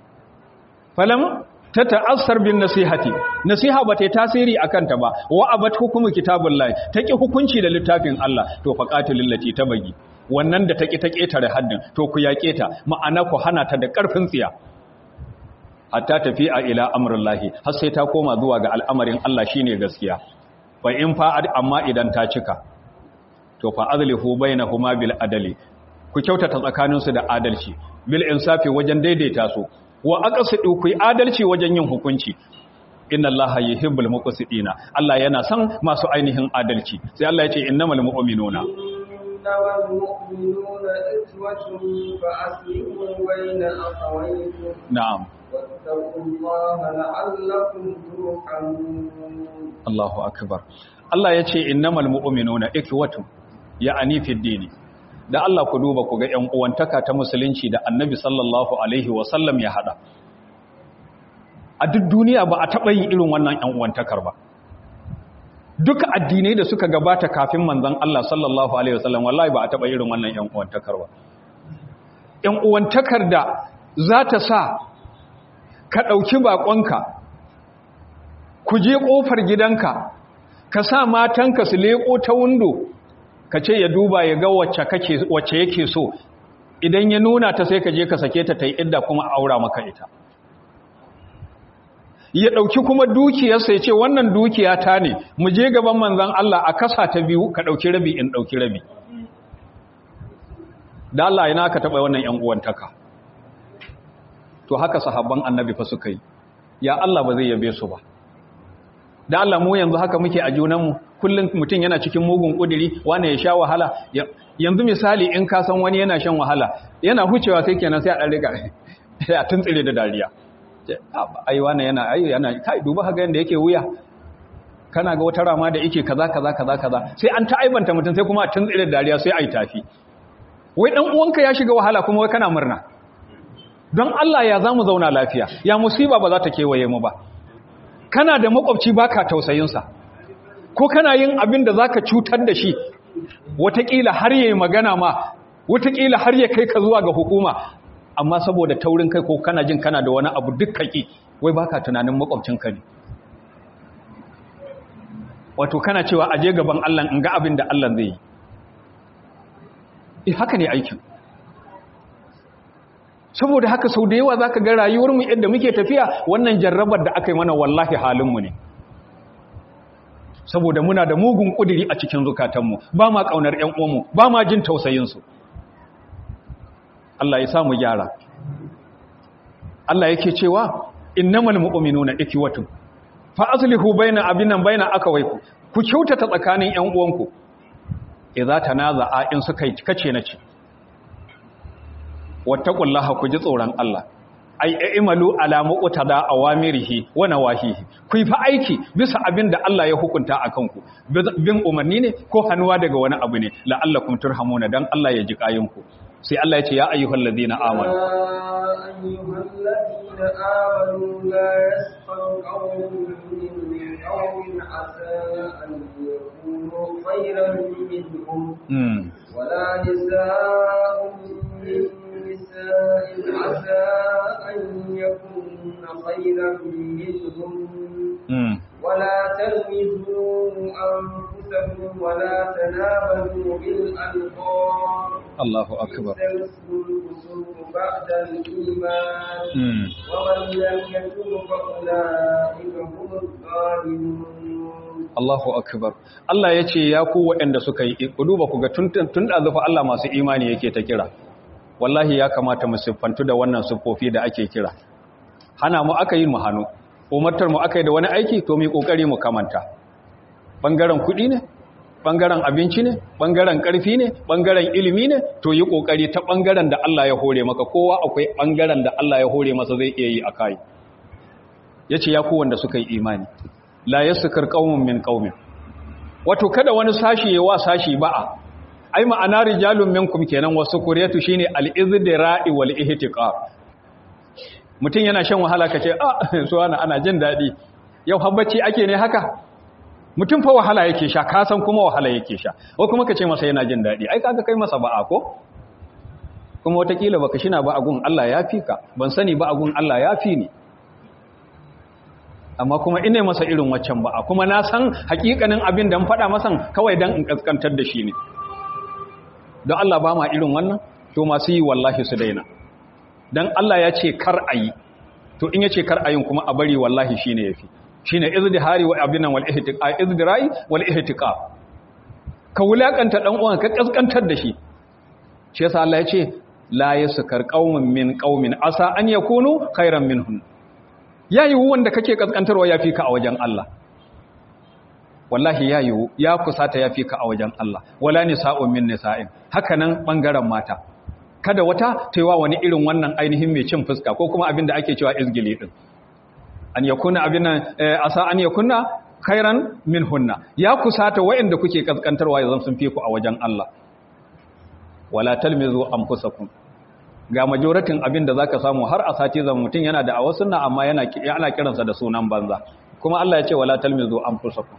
falam tata'assar bin nasihati nasiha ba ta tasiri akan ta ba wa abat hukumu kitabullahi take hukunci da littafin Allah to faqatilil lati tabagi wannan da take ta ketare haddin to ku yake ta ma'ana ku hana ta da karfin tsiya hatta tafi'a ila amrillahi har sai ta koma zuwa ga al'amarin Allah shine gaskiya fa in fa'ad amma idan ta cika to fa azlihu bainahuma bil adli ku kyautata tsakaninsu da adalci bil insafi wajen daidaita su wa aqsidu ku adalci wajen yin hukunci inna allaha yuhibbul muqsitina Allah yana son masu ainihin adalci sai Allah ya ce innamal mu'minuna innamal mu'minuna ikhwatun fa aslihu bayna akhawaykum na'am wattaqullaha la'allakum turhamun Allahu akbar Allah ya ce innamal mu'minuna ikhwatun ya'ani fid dini da Allah ku duba ku ga ƴan uwantaka ta musulunci da Annabi sallallahu alaihi wasallam ya hada a duk duniya ba a taba yin irin wannan ƴan uwantakar ba duka addinai da suka gabata kafin manzon Allah sallallahu alaihi wasallam wallahi ba a taba irin wannan ƴan uwantakar ba ƴan uwantakar da za ta sa ka dauki bakonka ku je kofar gidanka ka sa matanka su leko ta window ka ce ya duba ya ga wacce kake wacce yake so idan ya nuna ta sai ka je ka sake ta ta yi idda kuma aura maka ita ya dauki kuma dukiyarsa ya ce wannan dukiya ta ne mu je gaban manzon Allah a kasa ta biyu ka dauki rabi in dauki rabi da Allah yana ka taba wannan yan uwantaka to haka sahabban annabi fa suka yi ya Allah ba zai yabe su ba da Allah mu yanzu haka muke a junanmu kullum mutum yana cikin mugun kudiri wane ya sha wahala yanzu misali in ka san wani yana shan wahala yana hucewa sai kenan sai a dan riga sai a tuntsire da dariya ai wane yana ai yana kai duba haga yanda yake wuya kana ga wata rama da yake kaza kaza kaza kaza sai an ta aibanta mutum sai kuma a tuntsire da dariya sai ai tafi wai dan uwanka ya shiga wahala kuma wai kana murna don Allah ya zamu zauna lafiya ya musiba ba za ta kewaye mu ba kana da makwabci baka tausayinsa ko kana yin abin da zaka cutar da shi watakila har yayi magana ma watakila har ya kai ka zuwa ga hukuma amma saboda taurin kai ko kana jin kana da wani abu dukkaki wai baka tunanin makwabcinka ne wato kana cewa aje gaban Allah in ga abin da Allah zai yi eh haka ne aikin. Saboda haka sau da yawa zaka ga rayuwarmu yadda muke tafiya wannan jarrabar da aka yi mana wallahi halinmu ne. Saboda muna da mugun kudiri a cikin zukatanmu, ba ma kaunar ƴan uwanmu, ba ma jin tausayinsu. Allah ya samu gyara. Allah yake cewa innamal mu'minuna ikhwatun fa aslihu baina abinan baina akawayku, ku kyautata tsakanin ƴan uwanku. Idza tanaza'a in suka yi kace nace, wattaqullaha ku ji tsoron Allah. Ai i'malu ala muqtada awamirihi wa nawahihi, ku yi fa aiki bisa abin da Allah ya hukunta akan ku, bin umarni ne ko hanuwa daga wani abu ne, la'allakum turhamuna, dan Allah ya ji kayinku. Sai Allah ya ce ya ayyuhal ladina amanu ayyuhal ladina amanu la yasfaru qawmun min qawmin asa an yakunu khayran minhum wala nisaa'un min nisa'in asa an yakunna khayran minhum ولا تلمزوا أنفسكم ولا تنابزوا بالألقاب الله أكبر بعد الإيمان ومن لم يتب فأولئك هم الظالمون Allahu akbar. Allah ya ce ya ku waɗanda suka yi ku duba ku ga tun tun da zafa Allah masu imani yake ta kira. Wallahi ya kamata mu siffantu da wannan siffofi da ake kira. Hana mu aka yi mu hannu. Umartar mu aka yi da wani aiki to mu kokari mu kamanta. Bangaren kuɗi ne, bangaren abinci ne, bangaren ƙarfi ne, bangaren ilimi ne, to yi kokari ta bangaren da Allah ya hore maka. Kowa akwai bangaren da Allah ya hore masa zai iya yi a kai. Yace ya ku wanda suka yi imani. La yaskar qaumun min qaumin. Wato kada wani sashi yayi wa sashi ba'a. Ai ma'ana rijalun minkum kenan wasu kuriyatu shine al-izdra'i wal ihtiqar. Mutum yana shan wahala kace ah so ana ana jin dadi. Yau habbaci ake ne haka? Mutum fa wahala yake sha, ka san kuma wahala yake sha. Ko kuma kace masa yana jin dadi. Ai kaga kai masa ba'a ko? Kuma wata kila baka shina ba agun Allah ya fi ka. Ban sani ba agun Allah ya fi ni. Amma kuma ina masa irin waccan ba'a, kuma na san hakikanin abin da mun faɗa masan kawai dan in kaskantar da shi ne. Don Allah ba ma irin wannan, to masu yi wallahi su daina. Dan Allah ya ce kar ayi, to in ya ce kar ayin kuma a bari wallahi shine yafi. Shine izdihari wa abinan wal ihtiqa, izdirai wal ihtiqa. Ka wulakanta dan uwan ka kaskantar da shi. Shi yasa Allah ya ce la yaskar qaumun min qaumin asa an yakunu khairan minhum. Ya yiwu wanda kake kaskantarwa ya fi ka a wajen Allah. Wallahi ya yiwu ya kusata ya fi ka a wajen Allah. Wala nisa'un min nisa'in. Haka nan ɓangaren mata. Kada wata taiwa wani irin wannan ainihin mai cin fuska ko kuma abin da ake cewa izgili din. An yakuna abin nan asa an yakuna khairan minhunna. Ya kusata waɗanda kuke kaskantarwa yanzu sun fi ku a wajen Allah. Wala talmizu anfusakum. Ga majoratin abin da zaka samu har a sati zama mutum yana da awa sunna amma yana ana kiransa da sunan banza, kuma Allah ya ce wala talmizu anfusakum.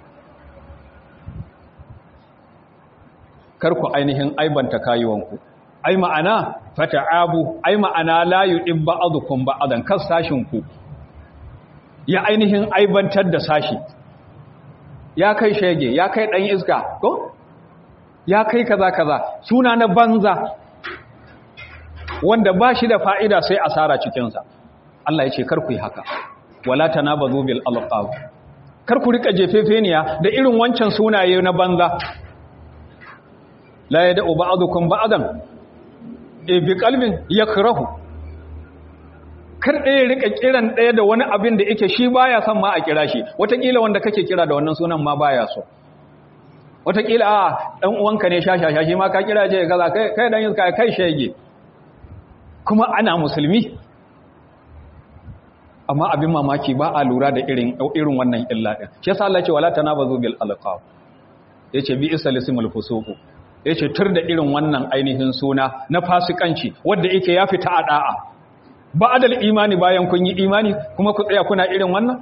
Kar ku ainihin aibanta kayuwanku. Ai ma'ana fata'abu, ai ma'ana la yu'ib ba'dukum ba'dan, kas sashin ku ya ainihin aibantar da sashi. Ya kai shege, ya kai dan iska, ko? Ya kai kaza kaza, suna na banza. Wanda ba shi da fa'ida sai asara cikinsa. Allah ya ce, kar ku yi haka, wala ta na ba zubil alƙawu, kar ku rika jefefeniya da irin wancan sunaye na banza. La ya da'u ba'adukun ba'adan, e bi kalbin ya kirahu, kar ɗaya rika kiran ɗaya da wani abin da yake shi baya son ma a kira shi, watakila wanda kake kira da wannan sunan ma baya so. Watakila a ɗan uwanka ne shashasha shi ma ka kira ce gaza kai ɗan yin kai shege. Kuma ana musulmi, amma abin mamaki ba a lura da irin irin wannan illa din. Shi yasa Allah ya ce wala tanabazu bil alqab. Yace bi isalisimul fusuq. Yace tur da irin wannan ainihin suna na fasikanci wanda yake ya fita a da'a. Ba adal imani bayan kun yi imani kuma ku tsaya kuna irin wannan?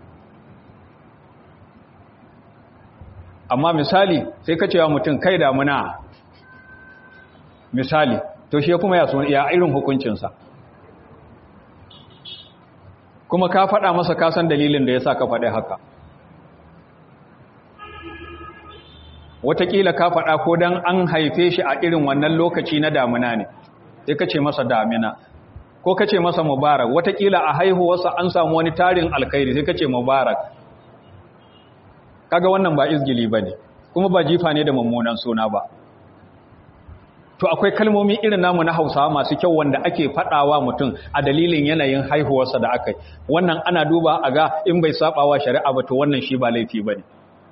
Amma misali sai ka cewa mutum kai da muna. Misali to shi kuma ya so ya irin hukuncinsa, kuma ka faɗa masa kasan dalilin da ya sa ka faɗi haka. watakila ka faɗa ko dan an haife shi a irin wannan lokaci na damina ne sai ka ce masa damina ko ka ce masa mubarak, watakila a haihuwarsa an samu wani tarin alkhairi sai ka ce mubarak. Kaga wannan ba izgili ba ne kuma ba jifa ne da mummunan suna ba. To akwai kalmomi irin namu na Hausawa masu kyau wanda ake faɗawa mutum a dalilin yanayin haihuwarsa da aka yi. Wannan ana duba a ga in bai saɓawa shari'a ba to wannan shi ba laifi ba ne.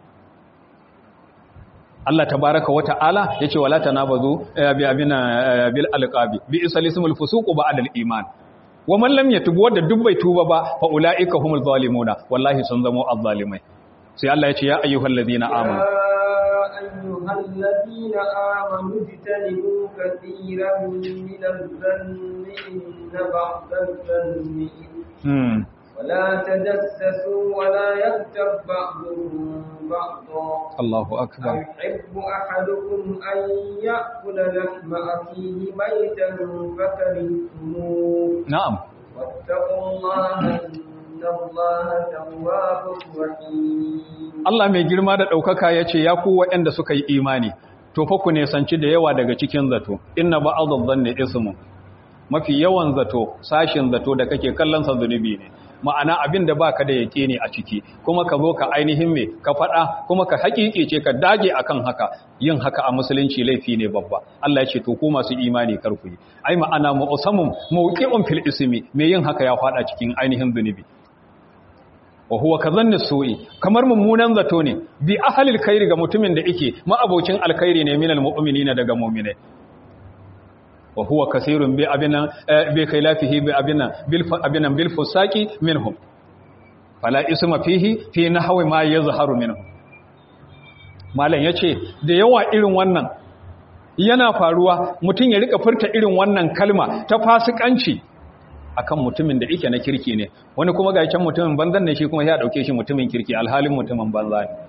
Allah tabaraka wa ta'ala yace wala tanabazu bi abina bil alqabi bi isalismul fusuq ba'da al iman wa man lam yatub wadda duk bai tuba ba fa ulaika humul zalimuna wallahi sun zamo azzalimai. Sai Allah yace ya ayyuhallazina amanu ayyuhallazina amanu jitanibu katiran minadh dhanni inna ba'dal dhanni hmm ولا تجسسوا ولا يغتب بعضكم بعضا الله أكبر أيحب أحدكم أن يأكل لحم أخيه ميتا فكرهتموه نعم واتقوا الله إن الله تواب رحيم Allah mai girma da ɗaukaka ya ce ya ku waɗanda suka yi imani to fa ku nesanci da yawa daga cikin zato inna ba'adhu dhanni ismu mafi yawan zato sashin zato da kake kallon sa zunubi ne ma'ana abin da baka da yake ne a ciki kuma ka zo ka ainihin me ka faɗa kuma ka ce ka dage akan haka yin haka a musulunci laifi ne babba. Allah ya ce to ku masu imani kar ku yi ai ma'ana mu'samum mawqi'un fil ismi me yin haka ya faɗa cikin ainihin zunubi. wa huwa kadhanni su'i kamar mummunan zato ne bi ahlil khairi ga mutumin da yake ma'abocin alkhairi ne minal mu'minina daga mu'minai wa huwa kasirun bi abinan bi khilafihi bi abinan bil abinan bil fusaqi minhum fala isma fihi fi nahwi ma yazharu minhum. Malam yace da yawa irin wannan yana faruwa mutun ya rika furta irin wannan kalma ta fasikanci akan mutumin da yake na kirki ne wani kuma ga can mutumin banzan ne shi kuma ya dauke shi mutumin kirki alhalin mutumin banza ne.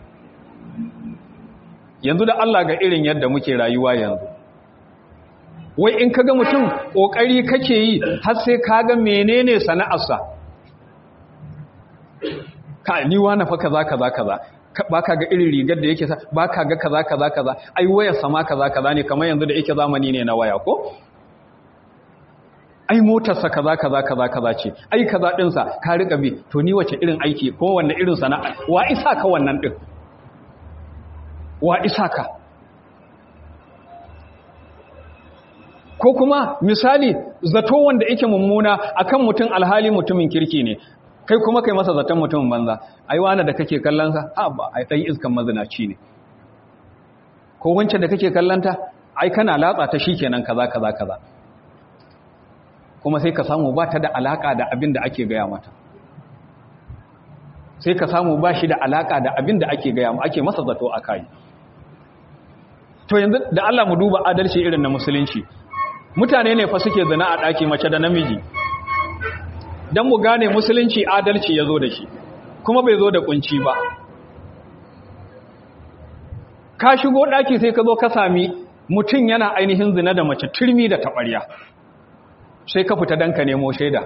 Yanzu da Allah ga irin yadda muke rayuwa yanzu wai in kaga mutum kokari kake yi har sai kaga menene sana'arsa ka ni wani fa kaza kaza kaza baka ga irin rigar da yake sa baka ga kaza kaza kaza ai wayar sama kaza kaza ne kamar yanzu da yake zamani ne na waya ko ai motarsa kaza kaza kaza kaza ce ai kaza din sa ka rika bi to ni wace irin aiki ko wanne irin sana'a wa isa ka wannan din wa isa ka ko kuma misali zato wanda yake mummuna akan mutum alhali mutumin kirki ne kai kuma kai masa zaton mutumin banza ai wani da kake kallon sa a ba ai dan iskan mazinaci ne ko wancan da kake kallanta ai kana latsa ta shikenan kaza kaza kaza kuma sai ka samu ba ta da alaka da abin da ake gaya mata sai ka samu ba shi da alaka da abin da ake gaya mu ake masa zato akai. To yanzu da Allah mu duba adalci irin na musulunci mutane ne fa suke zina a ɗaki mace da namiji don mu gane musulunci adalci ya zo da shi kuma bai zo da kunci ba. Ka shigo ɗaki sai ka zo ka sami mutum yana ainihin zina da mace turmi da taɓarya sai ka fita don ka nemo shaida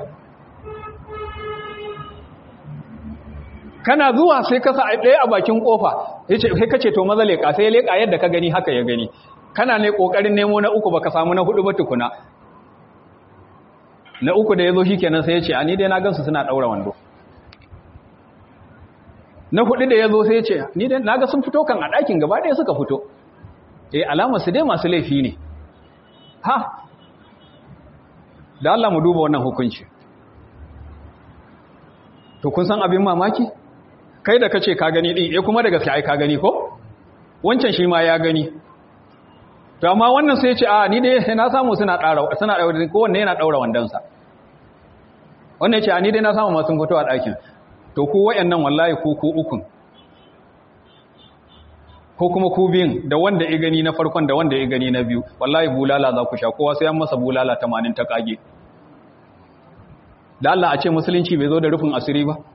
kana zuwa sai ka sa ɗaya a bakin ƙofa sai ka ce to maza leƙa sai ya leƙa yadda ka gani haka ya gani kana ne kokarin nemo na uku baka samu na hudu ba tukuna na uku da yazo shikenan sai ya ce ani dai na gansu suna daura wando na hudu da yazo sai ya ce ni dai naga sun fito kan a dakin gaba ɗaya suka fito eh alamar su dai masu laifi ne ha da Allah mu duba wannan hukunci to kun san abin mamaki kai da kace ka gani din eh kuma da gaske ai ka gani ko wancan shi ma ya gani to amma wannan sai ya ce a ni dai na samu suna daura suna daura ko wanne yana daura wandansa wannan ya ce a ni dai na samu masu fito a ɗakin to ku wayannan wallahi ku ku ukun ko kuma ku biyun da wanda ya gani na farkon da wanda ya gani na biyu wallahi bulala za ku sha kowa sai an masa bulala tamanin ta kage da Allah a ce musulunci bai zo da rufin asiri ba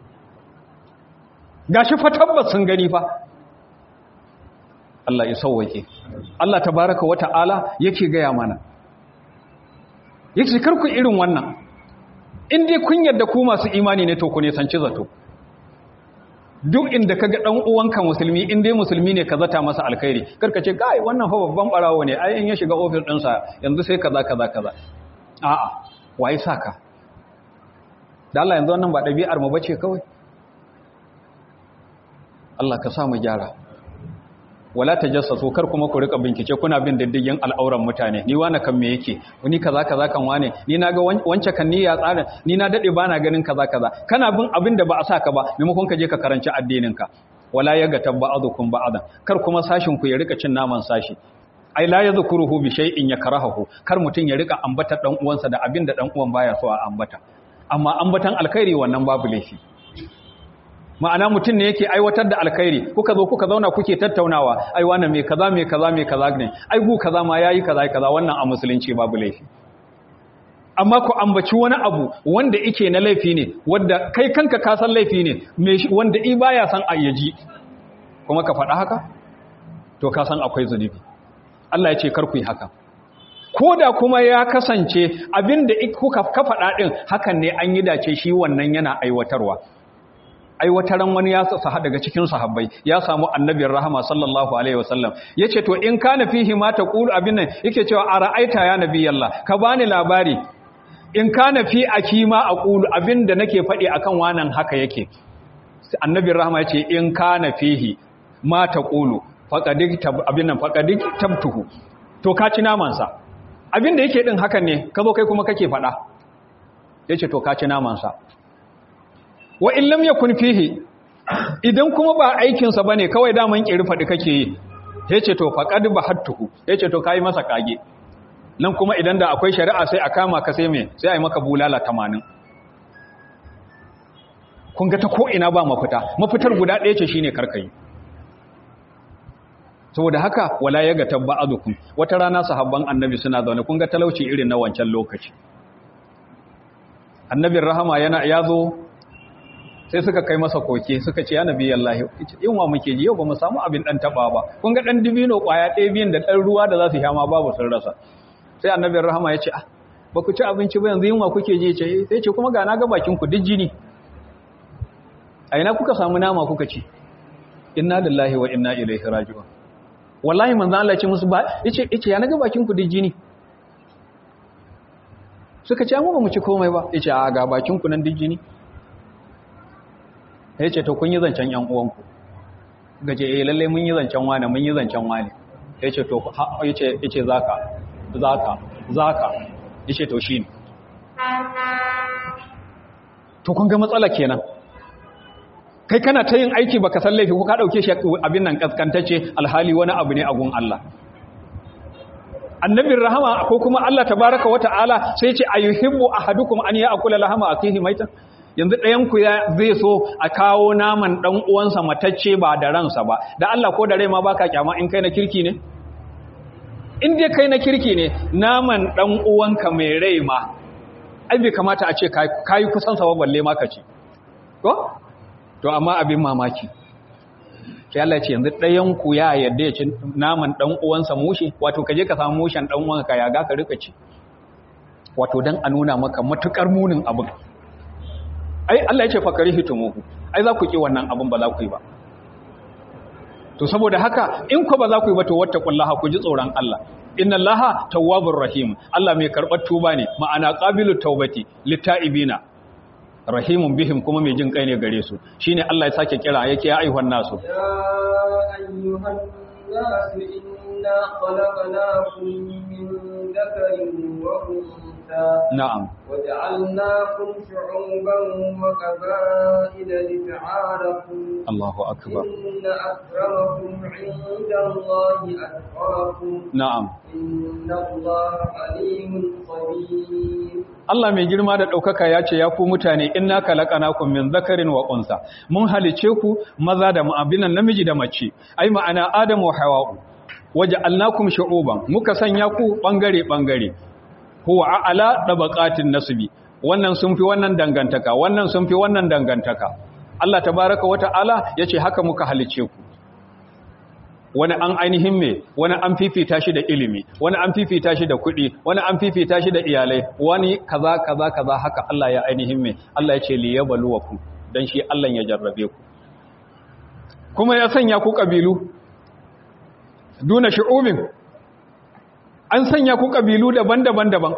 gashi fa tabbas sun gani fa Allah ya sauwake Allah tabaraka wa ta'ala yake gaya mana yake karku irin wannan in dai kun yarda ku masu imani ne to ku ne sanci zato duk inda kaga dan uwanka musulmi in dai musulmi ne ka zata masa alkhairi karka ce kai wannan fa babban barawo ne ai in ya shiga office din sa yanzu sai kaza kaza kaza a'a wai saka da Allah yanzu wannan ba dabi'ar mu bace kawai Allah ka sa mu gyara wala tajassasu kar kuma ku rika bincike kuna bin diddigin al'auran mutane ni wani kan me yake ni kaza kaza kan wane ni naga wance kan ni ya tsara ni na dade bana ganin kaza kaza kana bin abin da ba a saka ba maimakon ka je ka karanci addinin ka wala yaga tabba'ukum ba'adan kar kuma sashin ku ya rika cin naman sashi ai la yadhkuruhu bi shay'in yakrahu kar mutun ya rika ambata dan uwansa da abin da dan uwan baya so a ambata amma ambatan alkhairi wannan babu laifi ma'ana mutum ne yake aiwatar da alkhairi kuka zo kuka zauna kuke tattaunawa ai wannan me kaza me kaza me kaza ne ai gu kaza ma yayi kaza kaza wannan a musulunci babu laifi amma ku ambaci wani abu wanda yake na laifi ne wanda kai kanka ka san laifi ne wanda i baya san ayyaji kuma ka faɗa haka to ka san akwai zunubi Allah ya ce kar ku yi haka koda kuma ya kasance abinda kuka ka faɗa din hakan ne an yi dace shi wannan yana aiwatarwa ai wata ran wani ya saha daga cikin sahabbai ya samu annabiyar rahama sallallahu alaihi wasallam yace to in kana fihi ma taqulu abin nan yake cewa ara'aita ya nabiyallah ka bani labari in kana fi akima aqulu abinda nake faɗi akan wannan haka yake annabiyar rahama yace in kana fihi ma taqulu faqadik tab abin nan faqadik tabtuhu to ka ci naman sa abinda yake din hakan ne kazo kai kuma kake faɗa yace to ka ci naman sa wa in lam yakun fihi idan kuma ba aikin sa bane kawai daman kiri fadi kake yi yace to faqad bahattuhu yace to kai masa kage nan kuma idan da akwai shari'a sai a kama ka sai me sai ai maka bulala tamanin kun ga ta ko ina ba mafita mafitar guda ɗaya ce shine karkai saboda haka wala yaga tabba'adukum wata rana sahabban annabi suna zaune kun ga talauci irin na wancan lokaci annabin rahama yana yazo sai suka kai masa koke suka ce ya nabi yallahi yunwa muke ji yau ba mu samu abin dan taba ba kun ga dan dibino kwaya ɗaya biyan da dan ruwa da za su sha ma babu sun rasa sai annabin rahama ya ce ah ba ku ci abinci ba yanzu yunwa kuke ji ce sai ce kuma ga na ga bakin ku duk jini a ina kuka samu nama kuka ci inna lillahi wa inna ilaihi raji'un wallahi manzo Allah ya ce musu ba yace yace ya na ga bakin ku duk jini suka ce mu ba mu ci komai ba yace a ga bakin ku nan duk jini ya ce to kun yi zancen ‘yan uwanku gaje eh lalle mun yi zancen wane mun yi zancen wane ya ce to ya ce zaka zaka zaka ya ce to shi ne to kun ga matsala kenan kai kana ta yin aiki baka san laifi ko ka dauke shi abin nan kaskantacce alhali wani abu ne a gun Allah annabin rahama ko kuma Allah tabaraka wa ta'ala sai ce ayuhibbu ahadukum an ya'kula lahama akihi maitan yanzu ɗayanku ya zai so a kawo naman ɗan uwansa matacce ba da ransa ba da Allah ko da rai ma baka kyama in kai na kirki ne in dai kai na kirki ne naman ɗan uwanka mai rai ma ai bai kamata a ce kayi kusan sa balle ma ka ci ko to amma abin mamaki sai Allah ya ce yanzu ɗayanku ya yarda ya ci naman ɗan uwansa mushi wato kaje ka samu mushen ɗan uwanka ya ga ka rika ci wato dan a nuna maka matukar munin abin ai Allah ya ce fakari hitumuhu ai za ku ki wannan abin ba za ku yi ba to saboda haka in ku ba za ku yi ba to wattaqullaha ku ji tsoron Allah innallaha tawwabur rahim Allah mai karbar tuba ne ma'ana qabilut tawbati littaibina rahimun bihim kuma mai jin kai ne gare su shine Allah ya sake kira yake ya ayyuhan nasu ya ayyuhan nasu inna khalaqnakum min dhakarin wa na'am وجعلناكم شعوبا وقبائل لتعارفوا الله أكبر إن أكرمكم عند الله أتقاكم نعم إن الله عليم خبير Allah mai girma da ɗaukaka ya ce ya ku mutane inna khalaqnakum min dhakarin wa unsa mun halice ku maza da abinan namiji da mace ai ma'ana Adamu wa Hawwa waja'alnakum shu'uban muka sanya ku bangare bangare huwa a'ala dabaqatin nasbi wannan sun fi wannan dangantaka wannan sun fi wannan dangantaka Allah tabaaraka wata'ala yace haka muka halice ku wani an ainihin me wani an fifita shi da ilimi wani an fifita shi da kuɗi wani an fifita shi da iyalai wani kaza kaza kaza haka Allah ya ainihin me Allah yace li yabluwakum dan shi Allah ya jarrabe ku kuma ya sanya ku kabilu duna shu'ubin, an sanya ku kabilu daban-daban daban.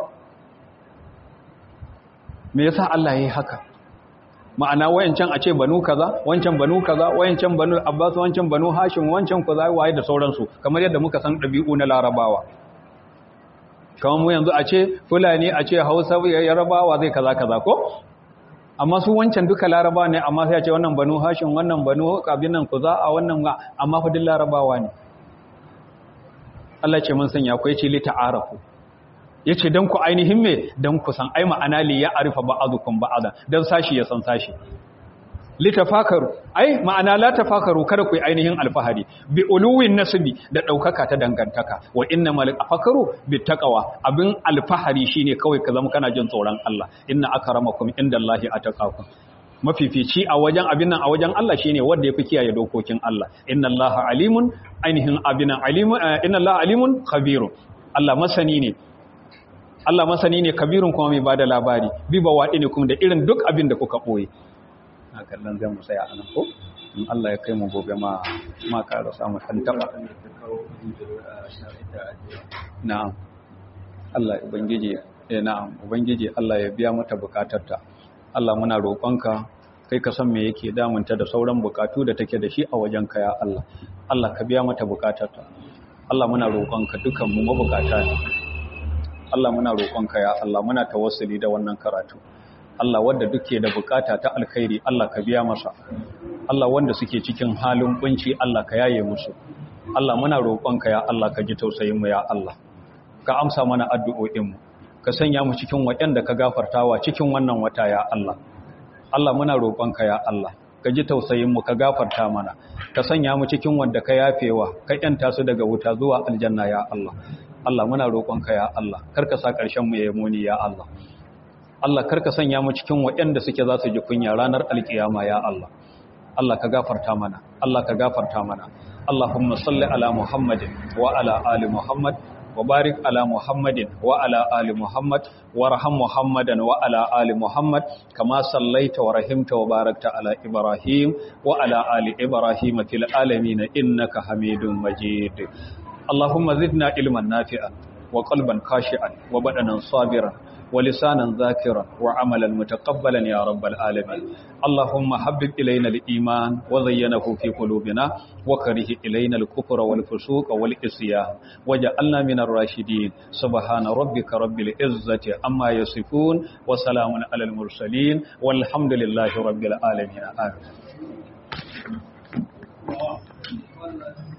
Me yasa Allah yayi haka? Ma'ana wayancan a ce banu kaza, wancan banu kaza, wayancan banu Abbas, wancan banu Hashim, wancan kaza waye da sauransu, kamar yadda muka san dabi'u na Larabawa. Kamar mu yanzu a ce Fulani, a ce Hausa, Yarabawa zai kaza kaza ko? Amma su wancan duka Larabawa ne, amma sai a ce wannan banu Hashim, wannan banu kabinan kuza, a wannan amma fa duk Larabawa ne. Allah ce mun sanya ku yace li ta'arafu. Yace dan ku ainihin me dan ku san ai ma'ana li ya arifa ba'dukum ba'da dan sashi ya san sashi. Li tafakaru ai ma'ana la tafakaru kada ku ainihin alfahari bi uluwin nasbi da daukaka ta dangantaka wa innamal afakaru bi taqwa abin alfahari shine kawai ka zama kana jin tsoron Allah. Inna akramakum indallahi ataqakum. Mafifici a wajen abin nan a wajen Allah shine wanda yafi kiyaye dokokin Allah. Innallaha alimun ainihin abin alimun innallaha alimun khabirun. Allah masani ne. Allah masani ne kabirun kuma mai bada labari bi ba waɗi ne kuma da irin duk abin da kuka ɓoye. Na kallon zai mu tsaya a nan ko? In Allah ya kai mu gobe ma ma ƙara samu ɗan taɓa. Na'am. Allah Ubangiji eh na'am Ubangiji Allah ya biya mata bukatarta. Allah muna roƙonka kai ka san me yake damunta da sauran bukatu da take da shi a wajenka ya Allah. Allah ka biya mata bukatarta. Allah muna roƙonka dukan mu mabukata ne. Allah muna roƙonka ya Allah muna tawassuli da wannan karatu. Allah wanda duke da bukata ta alkhairi Allah ka biya masa. Allah wanda suke cikin halin kunci Allah ka yaye musu. Allah muna roƙonka ya Allah ka ji tausayin mu ya Allah. Ka amsa mana addu'o'in mu. Ka sanya mu cikin waɗanda ka gafartawa cikin wannan wata ya Allah. Allah muna roƙonka ya Allah. Ka ji tausayin mu ka gafarta mana. Ka sanya mu cikin wanda ka yafewa ka yanta su daga wuta zuwa aljanna ya Allah. Allah muna roƙonka ya Allah, karka sa ƙarshen mu yayi muni ya Allah. Allah karka sanya mu cikin waɗanda suke za su ji kunya ranar alkiyama ya Allah. Allah ka gafarta mana, Allah ka gafarta mana. Allahumma salli ala Muhammadin wa ala ali Muhammad wa barik ala Muhammadin wa ala ali Muhammad warham Muhammadan wa ala ali Muhammad kama sallaita wa rahimta wa barakta ala Ibrahim wa ala ali Ibrahim fil alamin innaka Hamidum Majid. اللهم زدنا علما نافعا وقلبا خاشعا وبدنا صابرا ولسانا ذاكرا وعملا متقبلا يا رب العالمين. اللهم حبب إلينا الإيمان وزينه في قلوبنا وكره إلينا الكفر والفسوق والعصيان وجعلنا من الراشدين. سبحان ربك رب العزة عما يصفون وسلام على المرسلين والحمد لله رب العالمين. آمين.